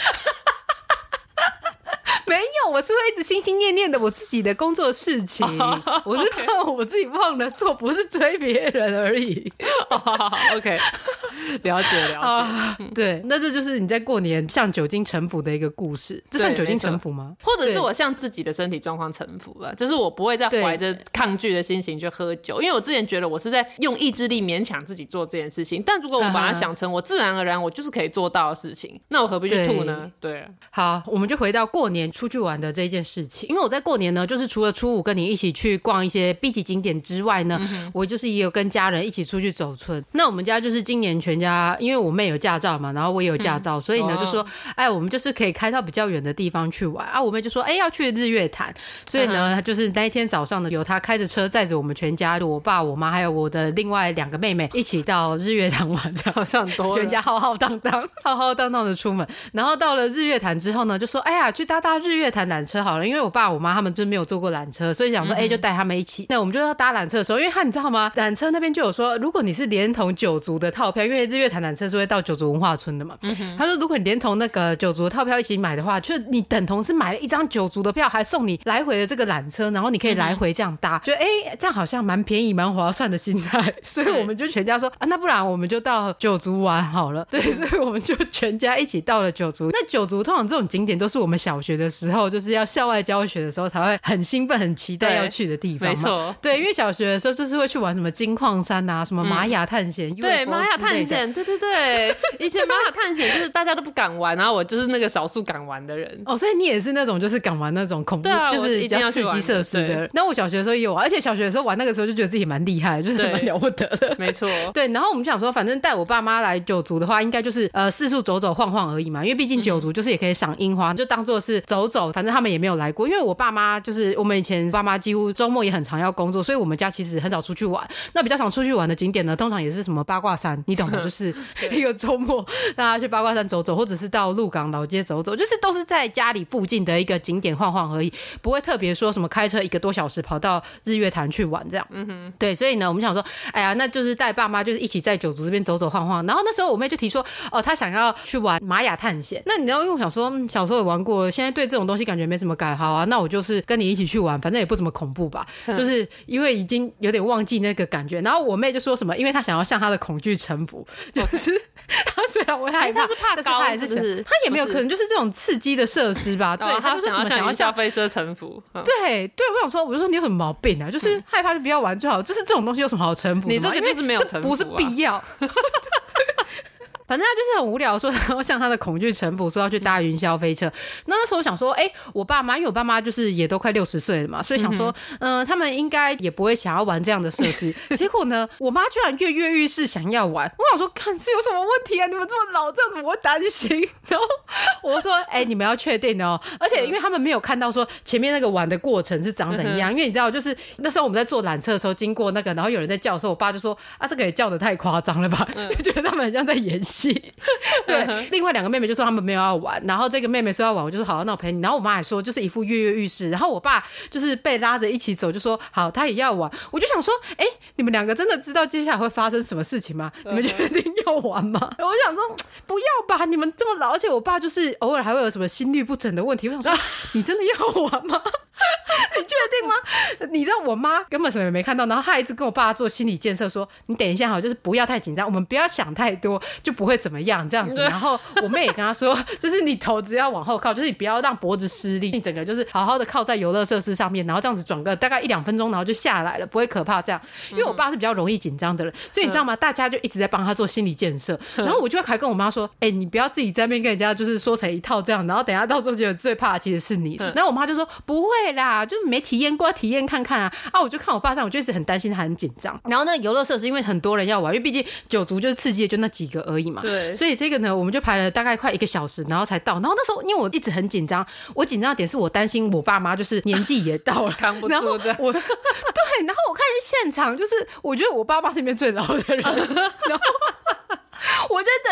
没有，我是会一直心心念念的我自己的工作事情， oh, 我是怕我自己忘了做，不是追别人而已。 oh, OK， 了解了解、啊嗯。对，那这就是你在过年向酒精臣服的一个故事，这算酒精臣服吗？ 或者是我向自己的身体状况臣服了，就是我不会再怀着抗拒的心情去喝酒，因为我之前觉得我是在用意志力勉强自己做这件事情，但如果我把它想成我自然而然我就是可以做到的事情，那我何必去吐呢？对，对好，我们就回到过年出去玩的这件事情。因为我在过年呢，就是除了初五跟你一起去逛一些 B 级景点之外呢、嗯、我就是也有跟家人一起出去走村。那我们家就是今年全家，因为我妹有驾照嘛，然后我也有驾照、嗯、所以呢就说哎，我们就是可以开到比较远的地方去玩啊。我妹就说哎要去日月潭，所以呢、嗯、就是那一天早上呢有她开着车载着我们全家，我爸我妈还有我的另外两个妹妹一起到日月潭玩，这样好像多全家浩浩荡荡浩浩荡荡的出门。然后到了日月潭之后呢就说哎呀去搭搭日月潭缆车好了，因为我爸我妈他们就没有坐过缆车，所以想说哎、嗯欸、就带他们一起。那我们就要搭缆车的时候，因为他你知道吗，缆车那边就有说如果你是连同九族的套票，因为日月潭缆车是会到九族文化村的嘛、嗯、他说如果你连同那个九族的套票一起买的话，就你等同是买了一张九族的票，还送你来回的这个缆车，然后你可以来回这样搭，觉得哎这样好像蛮便宜蛮划算的心态，所以我们就全家说啊那不然我们就到九族玩好了。对，所以我们就全家一起到了九族。那九族通常这种景点都是我们小学的时候就是要校外教学的时候才会很兴奋很期待要去的地方嘛。没错，对，因为小学的时候就是会去玩什么金矿山啊，什么玛雅探险、嗯、 对，玛雅探险，对对对，以前玛雅探险就是大家都不敢玩，然后我就是那个少数敢玩的人。 哦，所以你也是那种就是敢玩那种恐怖、啊、就是比较刺激设施的人。那我小学的时候也有玩，而且小学的时候玩那个时候就觉得自己蛮厉害，就是蛮了不得的。 没错， 对，然后我们就想说反正带我爸妈来九族的话应该就是呃四处走走晃晃而已嘛，因为毕竟九族就是也可以赏樱花、嗯、就当做是走走，反正他们也没有来过。因为我爸妈就是我们以前爸妈几乎周末也很常要工作，所以我们家其实很少出去玩。那比较常出去玩的景点呢通常也是什么八卦山，你懂吗？就是一个周末大家去八卦山走走，或者是到鹿港老街走走，就是都是在家里附近的一个景点晃晃而已，不会特别说什么开车一个多小时跑到日月潭去玩这样。嗯哼，对，所以呢我们想说哎呀那就是带爸妈就是一起在九族这边走走晃晃。然后那时候我妹就提说哦她想要去玩玛雅探险。那你知道因为我想说、嗯、小时候也玩过了，现在对这种东西感觉没什么感好啊，那我就是跟你一起去玩，反正也不怎么恐怖吧、嗯、就是因为已经有点忘记那个感觉。然后我妹就说什么因为她想要向她的恐惧臣服，就是她虽然会害怕、欸、她是怕高，但是她还是想，她也没有可能就是这种刺激的设施吧。对，她就是什么想要向飞车臣服、嗯、 对对，我想说我就说你有什么毛病啊，就是害怕就不要玩最好，就是这种东西有什么好臣服的吗？ 你这个就是没有臣服、啊、 不是必要反正他就是很无聊说要向他的恐惧臣服，说要去搭云霄飞车。那那时候我想说哎、欸，我爸妈因为我爸妈就是也都快六十岁了嘛，所以想说嗯、呃，他们应该也不会想要玩这样的设施结果呢我妈居然跃跃欲试想要玩。我想说看是有什么问题啊，你们这么老这样怎么会担心？然后我说哎、欸，你们要确定哦，而且因为他们没有看到说前面那个玩的过程是长怎样、嗯、因为你知道就是那时候我们在坐缆车的时候经过那个然后有人在叫的时候，我爸就说啊这个也叫得太夸张了吧、嗯、就觉得他们很像在演戏对、嗯、另外两个妹妹就说他们没有要玩，然后这个妹妹说要玩，我就说好那我陪你，然后我妈还说就是一副跃跃欲试，然后我爸就是被拉着一起走就说好他也要玩。我就想说哎、欸，你们两个真的知道接下来会发生什么事情吗？你们确定要玩吗？我想说不要吧，你们这么老，而且我爸就是偶尔还会有什么心律不整的问题，我想说你真的要玩吗？你确定吗？你知道我妈根本什么也没看到，然后她一直跟我爸做心理建设说你等一下好，就是不要太紧张，我们不要想太多，就不会怎么样这样子。然后我妹也跟她说就是你头只要往后靠，就是你不要让脖子失力，你整个就是好好的靠在游乐设施上面，然后这样子转个大概一两分钟然后就下来了，不会可怕这样。因为我爸是比较容易紧张的人，所以你知道吗，大家就一直在帮他做心理建设。然后我就还跟我妈说哎、欸，你不要自己在那边跟人家就是说成一套这样，然后等一下到时候觉得最怕的其实是你。然后我妈就说不会啦，就是没体验过体验看看啊。啊我就看我爸这样，我就一直很担心他很紧张。然后那个游乐设施因为很多人要玩，因为毕竟九族就是刺激的就那几个而已嘛，对，所以这个呢我们就排了大概快一个小时然后才到。然后那时候因为我一直很紧张，我紧张的点是我担心我爸妈就是年纪也到了扛不住的我对，然后我看现场就是我觉得我爸妈是里面最老的人然后我就整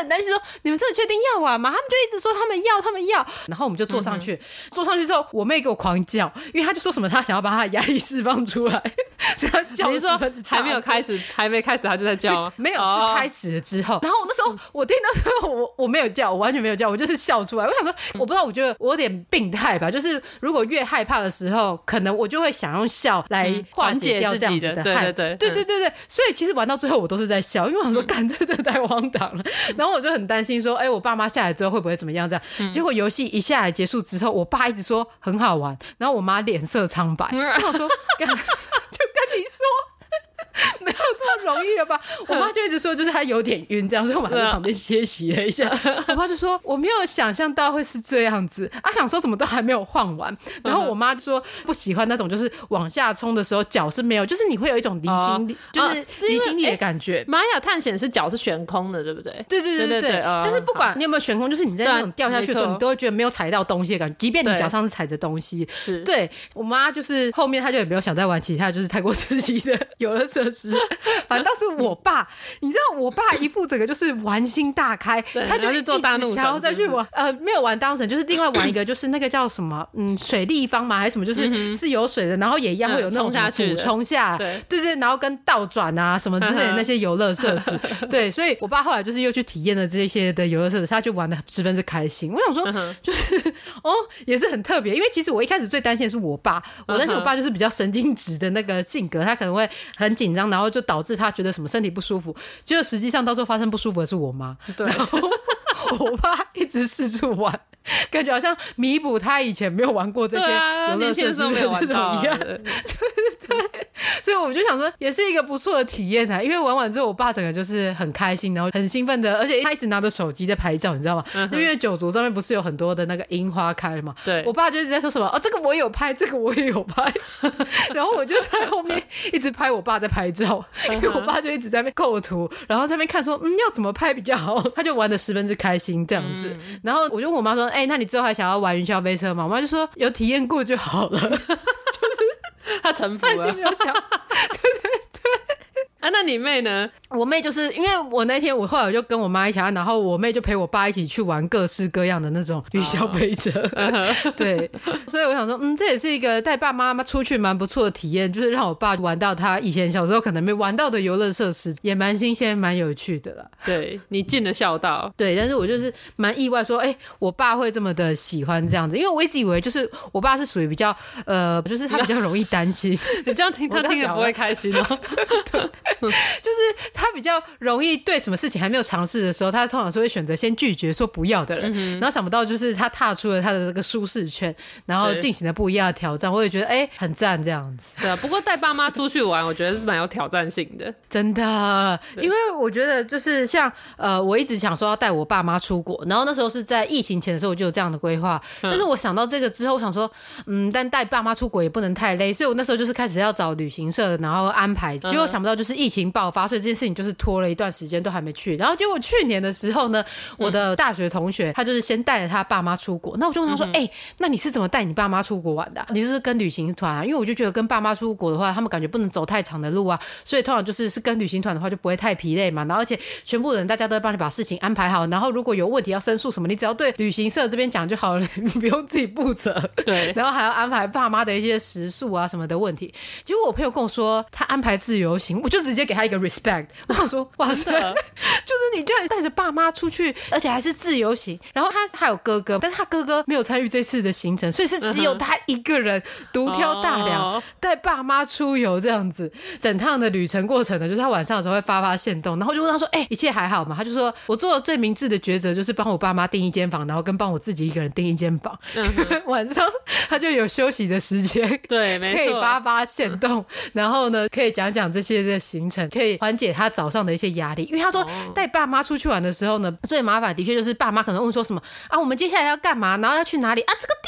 担心说你们真的确定要玩吗？他们就一直说他们要他们要，然后我们就坐上去、嗯、坐上去之后我妹给我狂叫，因为她就说什么她想要把她的压力释放出来，所以她叫十分之大声。 还没有开始还没开始她就在叫吗？ 没有、哦、是开始了之后，然后那时候我听到之后我我没有叫，我完全没有叫，我就是笑出来。我想说我不知道，我觉得我有点病态吧，就是如果越害怕的时候可能我就会想用笑来缓解掉这样子的害、嗯、对对对对对对对，所以其实玩到最后我都是在笑，因为我想说干、嗯、这真的太荒唐了，然后我就很担心说哎、欸，我爸妈下来之后会不会怎么样这样、嗯、结果游戏一下来结束之后，我爸一直说很好玩，然后我妈脸色苍白、嗯、然后我说干就跟你说没有这么容易了吧？我妈就一直说就是她有点晕这样，所以我们在旁边歇息了一下。我爸就说我没有想象到会是这样子，啊想说怎么都还没有晃完，然后我妈就说不喜欢那种就是往下冲的时候脚是没有，就是你会有一种离心力、哦、就是离心力的感觉。 玛雅探险是脚是悬空的对不对？ 对对对对 对, 对, 对、哦、但是不管你有没有悬空，就是你在那种掉下去的时候你都会觉得没有踩到东西的感觉，即便你脚上是踩着东西。是对我妈就是后面她就也没有想再玩其他就是太过刺激的游乐设施，反正倒是我爸，你知道我爸一副整个就是玩心大开，他就一直想要再去玩，呃，没有玩大怒神，就是另外玩一个，就是那个叫什么，嗯，水立方嘛，还是什么，就是、嗯、是有水的，然后也一样会有那种什么俯冲下，对对对，然后跟倒转啊什么之类的那些游乐设施，对，所以我爸后来就是又去体验了这些的游乐设施，他就玩的十分之开心。我想说，就是哦，也是很特别，因为其实我一开始最担心的是我爸，我担心我爸就是比较神经质的那个性格，他可能会很紧张，然后就导致他觉得什么身体不舒服，结果实际上到时候发生不舒服的是我妈。对，然后我爸一直四处玩，感觉好像弥补他以前没有玩过这些游乐设施的这种一样。对对，所以我就想说也是一个不错的体验啊，因为玩完之后我爸整个就是很开心，然后很兴奋的，而且他一直拿着手机在拍照，你知道吗？嗯、因为九族上面不是有很多的那个樱花开了嘛，对，我爸就一直在说什么哦，这个我也有拍，这个我也有拍，然后我就在后面一直拍我爸在拍照，因为我爸就一直在那边构图，然后在那边看说嗯要怎么拍比较好，他就玩得十分之开心这样子、嗯、然后我就问我妈说哎、欸，那你之后还想要玩云霄飞车吗？我妈就说有体验过就好了就是他臣服了，他已经没有想对对对啊，那你妹呢？ 我妹就是因为我那天我后来我就跟我妈一起，然后我妹就陪我爸一起去玩各式各样的那种云霄飞车、oh. 对，所以我想说嗯，这也是一个带爸妈妈出去蛮不错的体验，就是让我爸玩到他以前小时候可能没玩到的游乐设施，也蛮新鲜蛮有趣的啦。 对，你尽了孝道。 对，但是我就是蛮意外说哎、欸，我爸会这么的喜欢这样子，因为我一直以为就是我爸是属于比较呃，就是他比较容易担心你这样听他听也不会开心哦对就是他比较容易对什么事情还没有尝试的时候，他通常是会选择先拒绝说不要的人、嗯、然后想不到就是他踏出了他的这个舒适圈，然后进行了不一样的挑战，我也觉得哎、欸、很赞这样子。 对啊，不过带爸妈出去玩我觉得是蛮有挑战性的真的，因为我觉得就是像呃，我一直想说要带我爸妈出国，然后那时候是在疫情前的时候我就有这样的规划、嗯、但是我想到这个之后我想说嗯，但带爸妈出国也不能太累，所以我那时候就是开始要找旅行社然后安排，结果想不到就是疫情爆发，所以这件事情就是拖了一段时间都还没去。然后结果去年的时候呢，我的大学同学他就是先带着他爸妈出国，那我就问他说哎、嗯欸，那你是怎么带你爸妈出国玩的、啊、你就是跟旅行团啊？因为我就觉得跟爸妈出国的话他们感觉不能走太长的路啊，所以通常就是是跟旅行团的话就不会太疲累嘛，然后而且全部人大家都会帮你把事情安排好，然后如果有问题要申诉什么你只要对旅行社这边讲就好了，你不用自己负责。对，然后还要安排爸妈的一些食宿啊什么的问题。结果我朋友跟我说他安排自由行，我就直接给他一个 respect， 我想说哇塞就是你居然带着爸妈出去而且还是自由行，然后他还有哥哥，但是他哥哥没有参与这次的行程，所以是只有他一个人独挑大梁带爸妈出游这样子。整趟的旅程过程呢，就是他晚上的时候会发发限动，然后就问他说哎、欸，一切还好吗？他就说我做的最明智的抉择就是帮我爸妈订一间房，然后跟帮我自己一个人订一间房、嗯、晚上他就有休息的时间，对，没错，可以发发限动、嗯、然后呢可以讲讲这些的行程，可以缓解他早上的一些压力。因为他说带爸妈出去玩的时候呢，最麻烦的确就是爸妈可能问说什么啊我们接下来要干嘛，然后要去哪里啊，这个地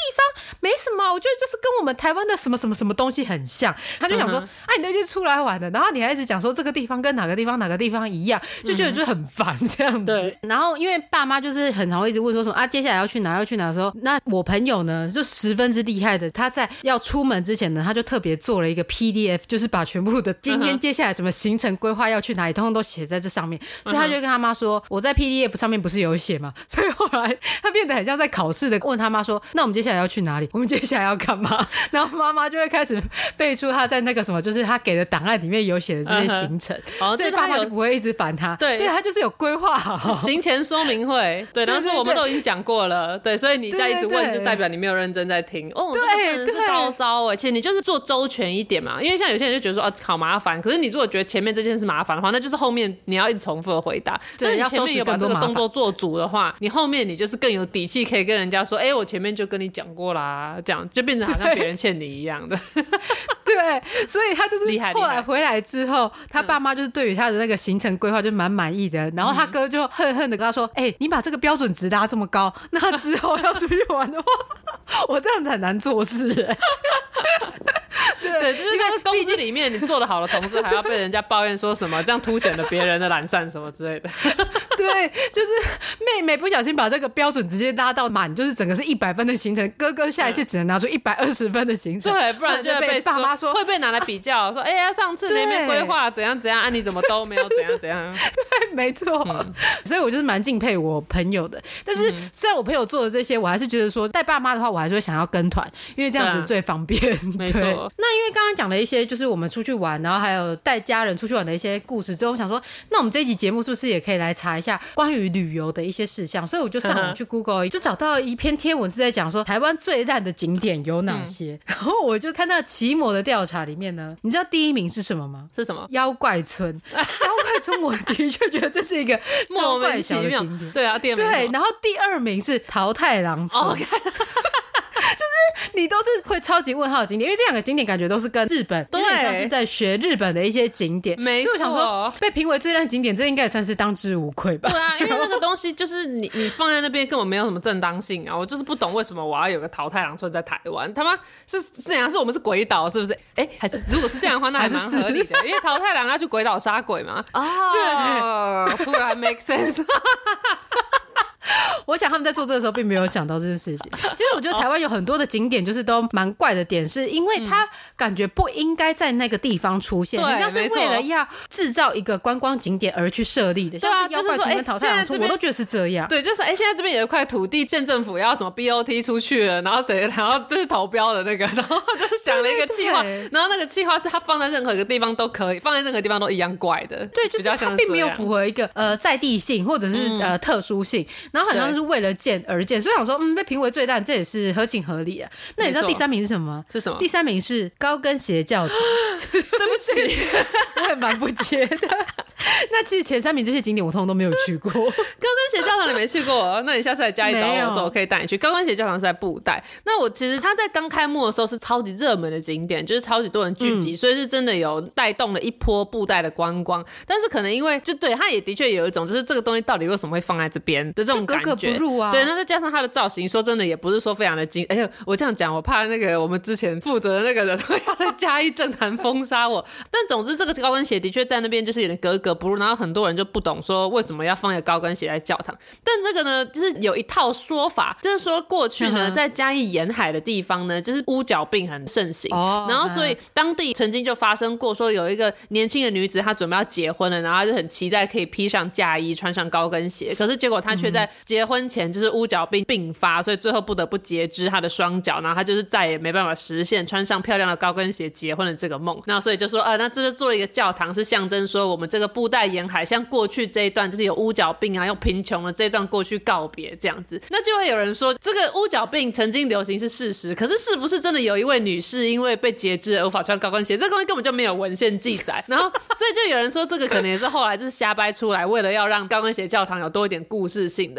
方没什么，我觉得就是跟我们台湾的什么什么什么东西很像。他就想说，嗯、啊，你都已经出来玩了，然后你还一直讲说这个地方跟哪个地方哪个地方一样，就觉得就很烦这样子。对，然后因为爸妈就是很常会一直问说什么啊，接下来要去哪要去哪的时候，那我朋友呢就十分之厉害的，他在要出门之前呢，他就特别做了一个 P D F， 就是把全部的今天接下来什么行程规划要去哪里，通通都写在这上面。所以他就跟他妈说，我在 P D F 上面不是有写吗？所以后来他变得很像在考试的，问他妈说，那我们接下来要去哪里？我们接下来要干嘛？然后妈妈就会开始背出他在那个什么，就是他给的档案里面有写的这些行程，嗯、所以爸妈就不会一直烦他。对，对他就是有规划好行前说明会。对，然后说我们都已经讲过了，对，所以你再一直问，就代表你没有认真在听。哦，这个真的是高招哎！其实你就是做周全一点嘛，因为像有些人就觉得说啊好麻烦，可是你如果觉得前面这件事麻烦的话，那就是后面你要一直重复的回答。对，你前面有把这个动作做足的话，你后面你就是更有底气可以跟人家说，哎、欸，我前面就跟你讲过啦，这样就变成好像别人欠你一样的。 对，所以他就是后来回来之后，他爸妈就是对于他的那个行程规划就蛮满意的，然后他哥就恨恨的跟他说，哎、欸，你把这个标准值拉这么高，那之后要出去玩的话，我这样子很难做事、欸。 对, 对，就是在公司里面你做得好的同事还要被人家抱怨说什么，这样凸显了别人的懒散什么之类的。 对，就是妹妹不小心把这个标准直接拉到满，就是整个是一百分的行程，哥哥下一次只能拿出一百二十分的行程。 对，不然就会被爸妈说会被拿来比较，说哎呀上次那边规划怎样怎样，啊你怎么都没有怎样怎样。 对，没错、嗯。所以我就是蛮敬佩我朋友的，但是虽然我朋友做的这些，我还是觉得说带爸妈的话，我还是会想要跟团，因为这样子最方便。 没错。 那因为刚刚讲了一些就是我们出去玩，然后还有带家人出去玩的一些故事之后，我想说那我们这一集节目是不是也可以来查一下关于旅游的一些事项，所以我就上网去 Google 就找到一篇贴文是在讲说台湾最烂的景点有哪些、嗯、然后我就看到奇摩的调查里面呢，你知道第一名是什么吗？ 是什么？ 妖怪村。妖怪村我的确觉得这是一个超怪小的景点。 对啊，第二名。 对，然后第二名是桃太郎村。哦就是你都是会超级问号的景点，因为这两个景点感觉都是跟日本有点像是在学日本的一些景点， 没错。 所以我想说被评为最烂景点，这应该也算是当之无愧吧。 对啊，因为那个东西就是你你放在那边根本没有什么正当性啊！我就是不懂为什么我要有个桃太郎村在台湾，他妈是这样，是我们是鬼岛是不是？哎、欸，还是如果是这样的话，那还蛮合理的，因为桃太郎要去鬼岛杀鬼嘛。哦，对，突然 make sense。 我想他们在做这个时候并没有想到这件事情。其实我觉得台湾有很多的景点就是都蛮怪的点，是因为它感觉不应该在那个地方出现，很像是为了要制造一个观光景点而去设立的。像是妖怪村跟桃太郎村，我都觉得是这样。 对，就是哎、欸，现在这边有一块土地，县政府要什么 B O T 出去了，然后谁，然后就是投标的那个，然后就是想了一个企划，然后那个企划是它放在任何一个地方都可以，放在任何地方都一样怪的。 对，就是它并没有符合一个呃在地性或者是、嗯、呃特殊性，然后好像是为了建而建，所以想说嗯被评为最烂，这也是合情合理啊。那你知道第三名是什么吗？ 是什么？ 第三名是高跟鞋教堂。 对不起， 我也蛮不解的。那其实前三名这些景点我通通都没有去过。高跟鞋教堂你没去过，那你下次来嘉义找我的时候，我可以带你去。高跟鞋教堂是在布袋。那我其实它在刚开幕的时候是超级热门的景点，就是超级多人聚集、嗯，所以是真的有带动了一波布袋的观光。但是可能因为就对它也的确有一种就是这个东西到底为什么会放在这边的这种感觉， 格格不入啊。 对，那再加上它的造型，说真的也不是说非常的精。哎呦，我这样讲，我怕那个我们之前负责的那个人会要在嘉义政坛封杀我。但总之这个高跟鞋的确在那边就是有点格格不入，然后很多人就不懂说为什么要放一个高跟鞋在教堂。但这个呢就是有一套说法，就是说过去呢、嗯、在嘉义沿海的地方呢就是乌角病很盛行、哦、然后所以当地曾经就发生过说有一个年轻的女子她准备要结婚了，然后她就很期待可以披上嫁衣穿上高跟鞋，可是结果她却在结婚前就是乌角病并发，所以最后不得不截肢她的双脚，然后她就是再也没办法实现穿上漂亮的高跟鞋结婚的这个梦。那所以就说呃，那这就做一个教堂，是象征说我们这个布袋沿海像过去这一段就是有乌角病啊又贫穷的这一段过去告别这样子。那就会有人说这个乌角病曾经流行是事实，可是是不是真的有一位女士因为被截肢而无法穿高跟鞋，这个东西根本就没有文献记载。然后所以就有人说这个可能也是后来就是瞎掰出来，为了要让高跟鞋教堂有多一点故事性的啊。但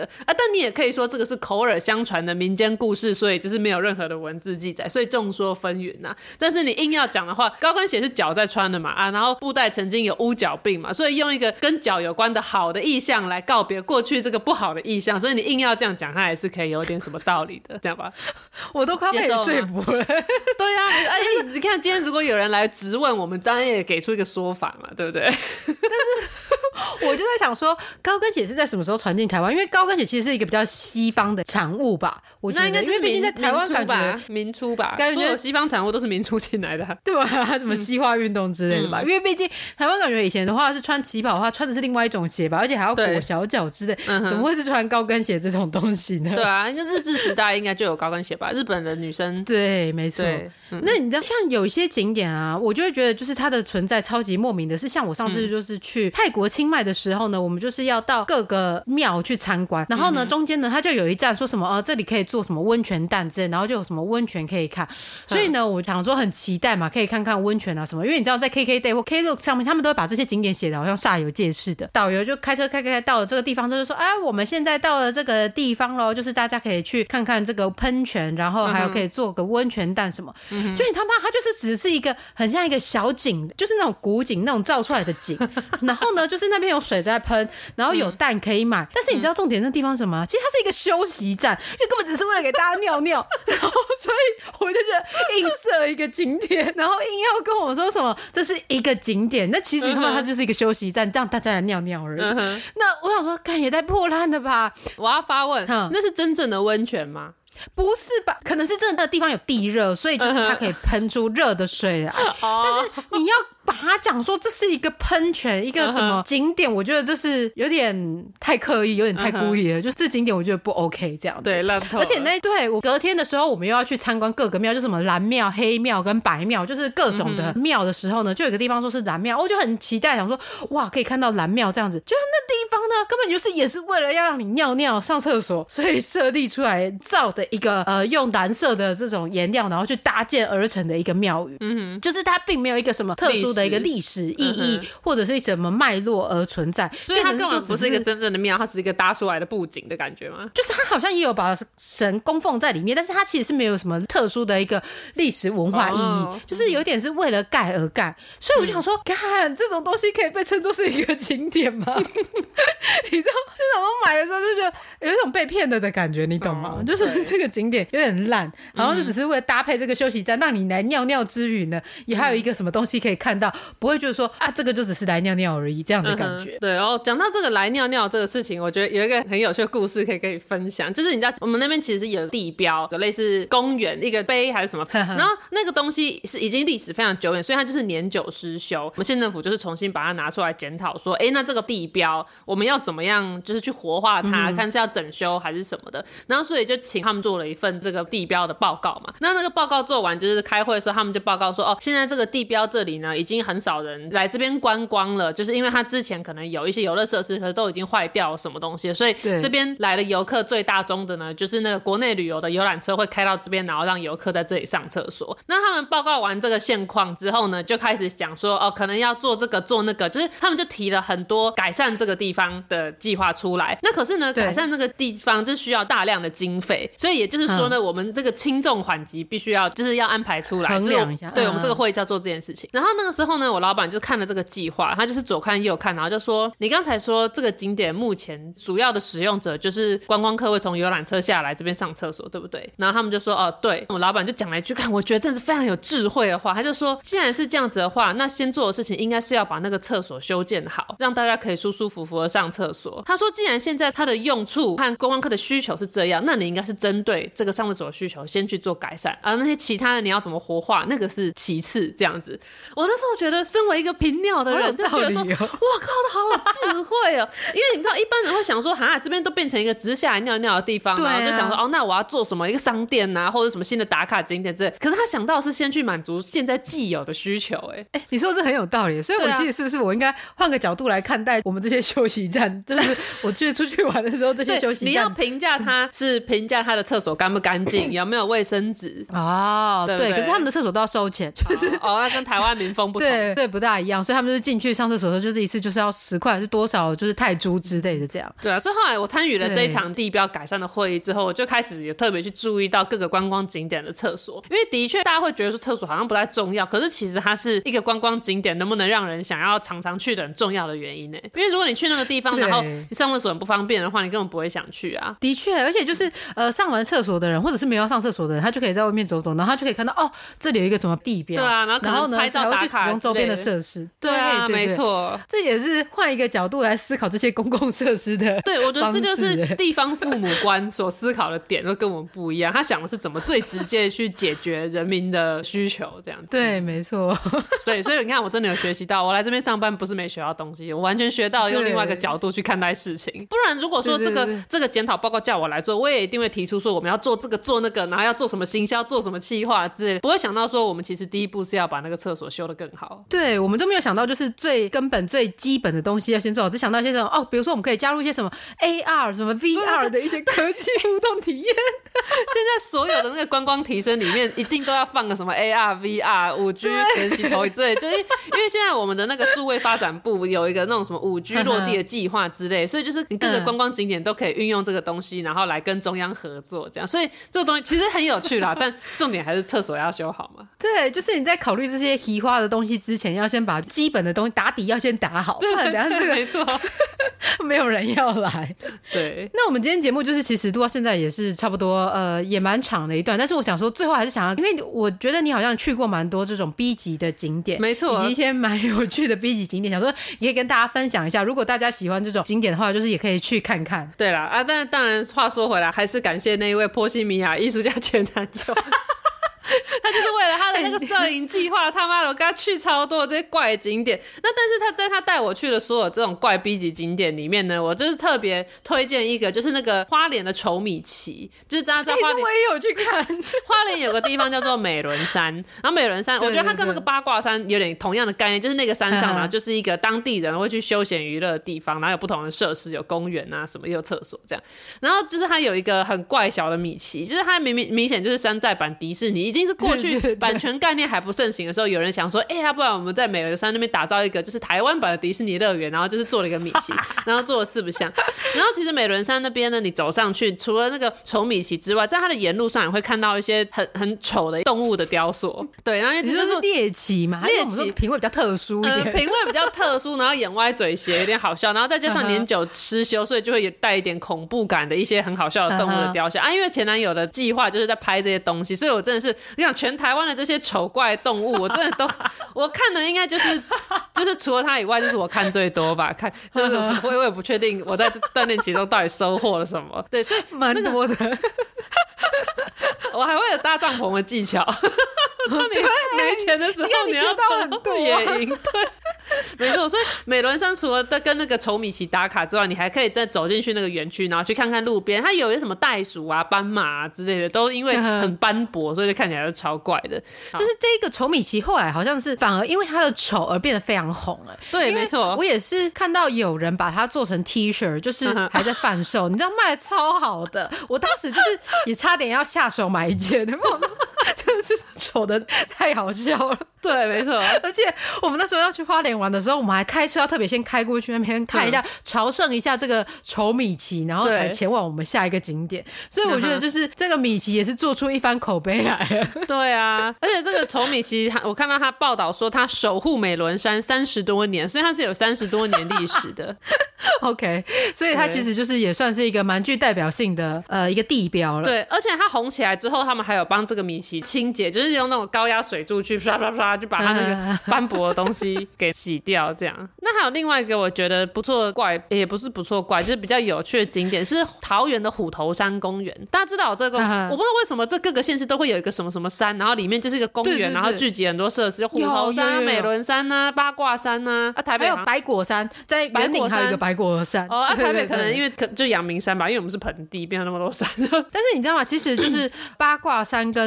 但你也可以说这个是口耳相传的民间故事，所以就是没有任何的文字记载，所以众说纷纭呐。但是你硬要讲的话，高跟鞋是脚在穿的嘛啊，然后布袋曾经有污脚病嘛，所以用一个跟脚有关的好的意象来告别过去这个不好的意象，所以你硬要这样讲，它还是可以有点什么道理的，这样吧？ 我都快被你说服了。 对啊，而且你看，今天如果有人来质问我们，当然也给出一个说法嘛，对不对？但是我就在想说，高跟鞋是在什么时候传进台湾？因为高跟鞋其实是一个比较西方的产物吧，我觉得， 那应该就是因为毕竟在台湾感觉民初吧， 感觉所有西方产物都是民初进来的、啊， 对啊，什么西化运动之类的吧？嗯、因为毕竟台湾感觉以前的话是穿旗袍的话，穿的是另外一种鞋吧，而且还要裹小脚之类，怎么会是穿高跟鞋这种东西呢？ 对啊，应该日治时代应该就有高跟鞋吧？日本的女生对，没错。嗯、那你知道像有一些景点啊，我就会觉得就是它的存在超级莫名的，是像我上次就是去泰国清迈的时候呢，我们就是要到各个庙去参观，然后呢、嗯、中间呢它就有一站说什么呃这里可以做什么温泉蛋之类，然后就有什么温泉可以看，所以呢我想说很期待嘛，可以看看温泉啊什么，因为你知道在 K K Day 或 Klook 上面他们都会把这些景点写的好像煞有介事的，导游就开车开开到了这个地方就是说哎我们现在到了这个地方咯，就是大家可以去看看这个喷泉，然后还有可以做个温泉蛋什么、嗯、就你他妈它就是只是一个很像一个小景，就是那种古景那种造出来的景然后呢就是那边有水在喷，然后有蛋可以买、嗯、但是你知道重点那地方是什么？其实它是一个休息站，就根本只是为了给大家尿尿然后所以我就觉得硬设一个景点，然后硬要跟我说什么这是一个景点，那其实他妈它就是一个休息站，让大家来尿尿而已、嗯、那我想说看也太破烂了吧。 我要发问、嗯、那是真正的温泉吗？ 不是吧，可能是真的地方有地热，所以就是它可以喷出热的水来、uh-huh. 但是你要把它讲说这是一个喷泉一个什么景点、uh-huh. 我觉得这是有点太刻意有点太故意了、uh-huh. 就是这景点我觉得不 OK 这样子。 对，烂透了。 而且那对我隔天的时候我们又要去参观各个庙，就什么蓝庙黑庙跟白庙，就是各种的庙的时候呢、uh-huh. 就有个地方说是蓝庙，我就很期待想说哇可以看到蓝庙这样子，就那地方呢根本就是也是为了要让你尿尿上厕所，所以设立出来造的一个呃用蓝色的这种颜料然后去搭建而成的一个庙宇、嗯、就是它并没有一个什么特殊的一个历史意义、嗯、或者是什么脉络而存在， 所以它根本不是一个真正的庙，它只是一个搭出来的布景的感觉吗？ 就是它好像也有把神供奉在里面，但是它其实是没有什么特殊的一个历史文化意义、哦、就是有点是为了盖而盖，所以我就想说看、嗯、这种东西可以被称作是一个景点吗你知道就想说买的时候就觉得有一种被骗了的感觉，你懂吗、哦、就是这个景点有点烂，然后就只是为了搭配这个休息站、嗯、让你来尿尿之余呢也还有一个什么东西可以看到、嗯、不会就是说啊这个就只是来尿尿而已这样的感觉、嗯、 对。然后讲到这个来尿尿这个事情，我觉得有一个很有趣的故事可以跟你分享，就是你知道我们那边其实有地标，有类似公园一个碑还是什么然后那个东西是已经历史非常久远，所以它就是年久失修，我们县政府就是重新把它拿出来检讨说哎那这个地标我们要怎么样就是去活化它、嗯、看是要整修还是什么的，然后所以就请他们做了一份这个地标的报告嘛。那那个报告做完就是开会的时候他们就报告说哦现在这个地标这里呢已经很少人来这边观光了，就是因为它之前可能有一些游乐设施可是都已经坏掉什么东西，所以这边来的游客最大宗的呢就是那个国内旅游的游览车会开到这边，然后让游客在这里上厕所。那他们报告完这个现况之后呢就开始讲说哦可能要做这个做那个，就是他们就提了很多改善这个地方的计划出来。那可是呢改善这个地方就需要大量的经费，所以也就是说呢、嗯、我们这个轻重缓急必须要就是要安排出来衡量一下， 对、嗯、我们这个会要做这件事情。然后那个时候呢我老板就看了这个计划，他就是左看右看，然后就说你刚才说这个景点目前主要的使用者就是观光客会从游览车下来这边上厕所对不对？然后他们就说哦对。我老板就讲了一句看我觉得真的是非常有智慧的话，他就说既然是这样子的话，那先做的事情应该是要把那个厕所修建好，让大家可以舒舒服服的上厕所。他说既然现在它的用处和观光客的需求是这样，那你应该是针对这个上厕所的需求先去做改善，而那些其他的你要怎么活化那个是其次这样子。我那时候觉得身为一个频尿的人就觉得说哇靠他好有智慧哦因为你知道一般人会想说哈这边都变成一个只是下来尿尿的地方、啊、然后就想说哦那我要做什么一个商店啊或者什么新的打卡景点之类，可是他想到是先去满足现在既有的需求。哎、欸、 你说这很有道理，所以我其实是不是我应该换个角度来看待我们这些休息站就是我去出去玩的时候这些休息站你要评价它是评价它的厕所干不干净有没有卫生纸哦 对, 对, 对，可是他们的厕所都要收钱就是哦要跟台湾民风不对对，不大一样，所以他们就是进去上厕所的时候，就是一次就是要十块，是多少就是泰铢之类的这样。 对啊，所以后来我参与了这一场地标改善的会议之后，我就开始有特别去注意到各个观光景点的厕所，因为的确大家会觉得说厕所好像不太重要，可是其实它是一个观光景点能不能让人想要常常去的很重要的原因呢。因为如果你去那个地方，然后你上厕所很不方便的话，你根本不会想去啊。 的确，而且就是呃，上完厕所的人或者是没有要上厕所的人，他就可以在外面走走，然后他就可以看到哦，这里有一个什么地标， 对啊，然后可能拍照打卡， 然后呢才会去使用周边的设施。 对啊，对对对，没错， 这也是换一个角度来思考这些公共设施的。 对，我觉得这就是地方父母官所思考的点都跟我们不一样，他想的是怎么最直接去解决人民的需求，这样子。 对，没错。 对，所以你看，我真的有学习到，我来这边上班不是没学到东西，我完全学到用另外一个角度去看待事情。不然如果说这个对对对这个检讨报告叫我来做，我也一定会提出说我们要做这个做那个，然后要做什么行销，做什么企划之类的，不会想到说我们其实第一步是要把那个厕所修得更好。 对，我们都没有想到就是最根本最基本的东西要先做好，只想到一些什么哦，比如说我们可以加入一些什么 A R 什么 V R 的一些科技互动体验。 现在所有的那个观光提升里面一定都要放个什么 A R V R 五 G 全息投影之类，就是因为现在我们的那个数位发展部有一个那种什么五 G 落地的计划之类，所以就是你各个观光景点都可以运用这个东西，然后来跟中央合作这样，所以这个东西其实很有趣啦。但重点还是厕所要修好嘛。 对，就是你在考虑这些奇花的东西之前，要先把基本的东西打底要先打好。 对对对， 这个没错， 没有人要来。 对， 那我们今天节目就是其实录到现在也是差不多，呃，也蛮长的一段。但是我想说，最后还是想要，因为我觉得你好像去过蛮多这种 B 级的景点， 没错， 以及一些蛮有趣的 B 级景点，想说也可以跟大家分享一下。如果大家喜欢这种景点的话，就是也可以去看看。 对啦，啊，但当然话说回来，还是感谢那一位波西米亚艺术家前男友。他就是为了他的那个摄影计划，他妈的我跟他去超多这些怪景点。那但是他在他带我去的所有这种怪 B 级景点里面呢，我就是特别推荐一个，就是那个花莲的丑米奇，就是大家在花莲、 欸、我也有去看。 花莲有个地方叫做美仑山，然后美仑山我觉得它跟那个八卦山有点同样的概念，就是那个山上呢就是一个当地人会去休闲娱乐的地方，然后有不同的设施，有公园啊什么，也有厕所这样。然后就是它有一个很怪小的米奇，就是它明明明显就是山寨版迪士尼，一定是过去版权概念还不盛行的时候，有人想说，哎、欸、呀，不然我们在美仑山那边打造一个就是台湾版的迪士尼乐园，然后就是做了一个米奇，然后做了四不像。然后其实美仑山那边呢，你走上去，除了那个丑米奇之外，在它的沿路上也会看到一些很很丑的动物的雕塑。对，然后这就是猎奇嘛，猎奇品味比较特殊一点， 呃、品味比较特殊，然后眼歪嘴斜，有点好笑，然后再加上年久失修，所以就会带一点恐怖感的一些很好笑的动物的雕像啊。因为前男友的计划就是在拍这些东西，所以我真的是你想全台湾的这些丑怪动物，我真的都我看的应该就是就是除了他以外，就是我看最多吧。看就是我我也不确定我在锻炼其中到底收获了什么。对，所以蛮多的。 我还会有搭帐篷的技巧。当你没钱的时候， 你要到很多野营。对，没错。所以美仑山除了跟那个丑米奇打卡之外，你还可以再走进去那个园区，然后去看看路边，它有一些什么袋鼠啊、斑马啊之类的，都因为很斑驳，所以就看起来就超怪的。 就是这个丑米奇后来好像是反而因为它的丑而变得非常红哎、欸。 对，没错。 我也是看到有人把它做成 T 恤，就是还在贩售，你知道卖的超好的。我当时就是也差点要下手买一件，真的是丑的太好笑了。 对，没错。 而且我们那时候要去花莲玩的时候，我们还开车要特别先开过去那边看一下、嗯、朝圣一下这个丑米奇，然后才前往我们下一个景点。所以我觉得就是这个米奇也是做出一番口碑来了。 对啊，而且这个丑米奇我看到他报道说他守护美仑山三十多年，所以他是有三十多年历史的。 OK， 所以它其实就是也算是一个蛮具代表性的呃一个地标了。 对，而且它红起来之后，他们还有帮这个米奇清洁，就是用那种高压水柱去刷刷刷，就把它那个斑驳的东西给洗掉。这样，那还有另外一个我觉得不错的怪，也不是不错怪，就是比较有趣的景点是桃园的虎头山公园。大家知道这个，我不知道为什么这各个县市都会有一个什么什么山，然后里面就是一个公园，对对对，然后聚集很多设施，就虎头山、美仑山啊、八卦山啊，啊台北还有百果山，在园林还有一个百果山。 哦，啊，台北可能因为可就阳明山吧，因为我们是盆地，变成那么多山。 但是你知道吗？其实就是八卦山跟这什么百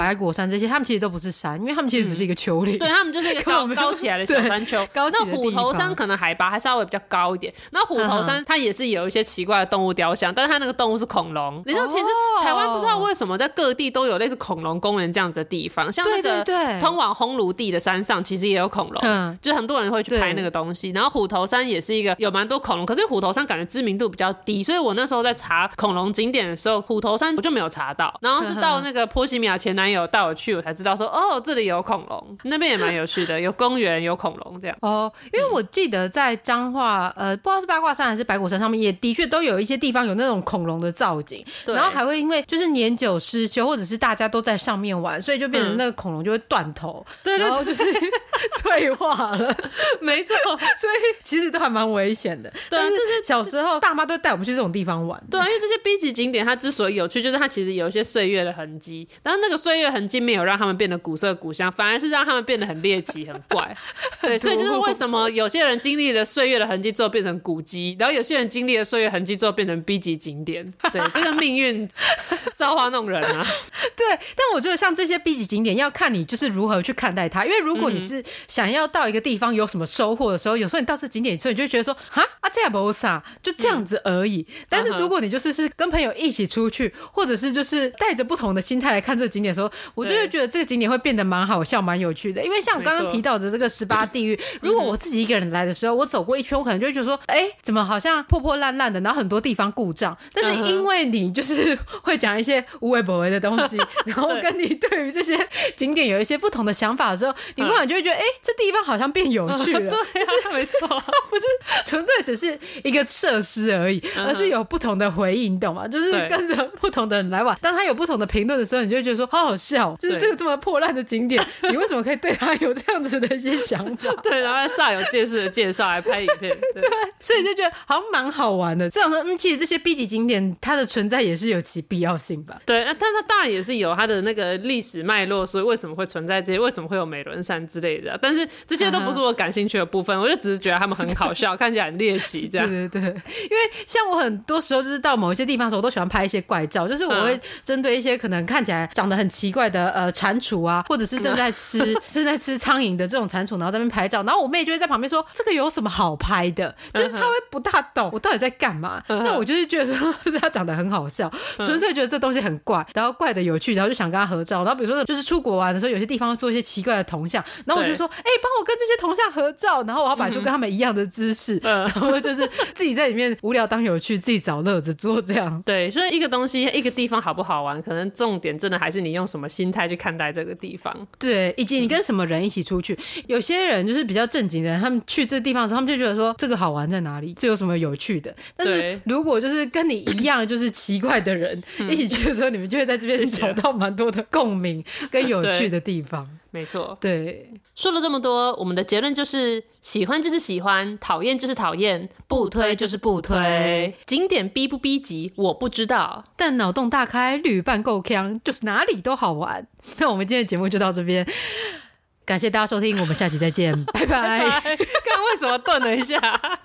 白果山这些，他们其实都不是山，因为他们其实只是一个丘陵，嗯、 对他们就是一个高高起来的小山丘。 高起来的地方。 那虎头山可能海拔还稍微比较高一点，那虎头山它也是有一些奇怪的动物雕像，但是它那个动物是恐龙。你知道，其实台湾不知道为什么在各地都有类似恐龙公园这样子的地方，像那个通往烘炉地的山上其实也有恐龙，嗯、就是很多人会去拍那个东西。然后虎头山也是一个有蛮多恐龙，可是虎头山感觉知名度比较低，所以我那时候在查恐龙景点的时候，虎头山我就没有查到。然后是到那个波西米亚前男友带我去，我才知道说哦，这里有恐龙，那边也蛮有趣的，有公园有恐龙这样。 哦，因为我记得在彰化，呃，不知道是八卦山还是白果山上面，也的确都有一些地方有那种恐龙的造景，然后还会因为就是年久失修，或者是大家都在上面玩，所以就变成那个恐龙就会断头， 对、嗯， 然后就是退化了， 没错， 所以其实都还蛮危险的。对啊，这些小时候爸妈都带我们去这种地方玩。 对啊，因为这些 B 级景点它之所以有趣，就是它其实有一些岁月的痕迹，但是那个岁月痕迹没有让他们变得古色古香，反而是让他们变得很猎奇、很怪。对，所以就是为什么有些人经历了岁月的痕迹之后变成古迹，然后有些人经历了岁月痕迹之后变成 B 级景点。对，这个命运造化弄人啊。 对，但我觉得像这些 B 级景点要看你就是如何去看待它，因为如果你是想要到一个地方有什么收获的时候，有时候你到这景点之后，你就会觉得说哈啊这也没啥，就这样子而已。嗯、但是如果你就是是跟朋友一起出去，或者是就是带着不同的心态来看这个景点的时候，我就会觉得这个景点会变得蛮好笑、蛮有趣的。因为像我刚刚提到的这个十八地狱，如果我自己一个人来的时候，我走过一圈，我可能就会觉得说，哎，怎么好像破破烂烂的，然后很多地方故障。但是因为你就是会讲一些无为不为的东西，然后跟你对于这些景点有一些不同的想法的时候，你忽然就会觉得，哎，这地方好像变有趣了。 对、啊，就是没错， 不是纯粹只是一个设施而已，而是有不同的回应，你懂吗？就是跟着不同的人来玩，当他有不同的评论的时候，你就会觉得说，好好笑，就是这个这么破烂的景点，你为什么可以对他有这样子的一些想法？ 对，然后煞有介事的介绍，还拍影片，对， 对，所以就觉得好像蛮好玩的。所以我说，嗯，其实这些 B 级景点它的存在也是有其必要性吧？ 对，但它当然也是有它的那个历史脉络，所以为什么会存在这些，为什么会有美伦山之类的、啊，但是这些都不是我感兴趣的部分，我就只是觉得他们很好笑，看起来很猎奇这样。 对对对，因为像我很多时候就是到某一些地方的时候，我都喜欢拍一些怪照，就是我会针对一些可能看起来长得很奇怪的呃蟾蜍啊，或者是正在吃、嗯、正在吃苍蝇的这种蟾蜍，然后在那边拍照，然后我妹就会在旁边说这个有什么好拍的，就是她会不大懂我到底在干嘛，那、嗯、我就是觉得说她长得很好笑，纯粹觉得这东西很怪，然后怪的有趣，然后就想跟她合照，然后比如说就是出国玩的时候，有些地方会做一些奇怪的铜像，然后我就说哎，帮、欸、我跟这些铜像合照，然后我要摆出跟他们一样的姿势、嗯，然后就是自己在里面无聊当有趣，自己找乐子做这样。 对，所以一个东西一个地方好不好玩，可能重点真的还是你用什么心态去看待这个地方， 对，以及你跟什么人一起出去、嗯、有些人就是比较正经的人，他们去这个地方的时候，他们就觉得说这个好玩在哪里，这有什么有趣的，但是如果就是跟你一样就是奇怪的人一起去的时候，你们就会在这边找到蛮多的共鸣跟有趣的地方。 没错， 对， 说了这么多，我们的结论就是喜欢就是喜欢，讨厌就是讨厌，不推就是不推。景点逼不逼急我不知道， 但脑洞大开，旅伴够强，就是哪里都好玩。那我们今天的节目就到这边，感谢大家收听，我们下期再见，拜拜。 刚刚为什么顿了一下？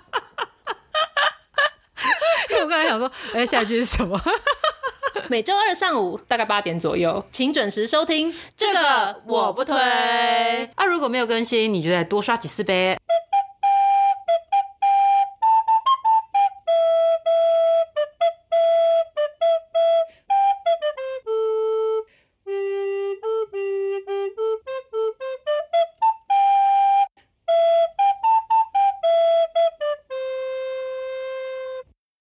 因为我刚才想说，哎、欸，下一句是什么？ 每周二上午大概八点左右，请准时收听。这个我不推。 啊，如果没有更新，你就再多刷几次呗。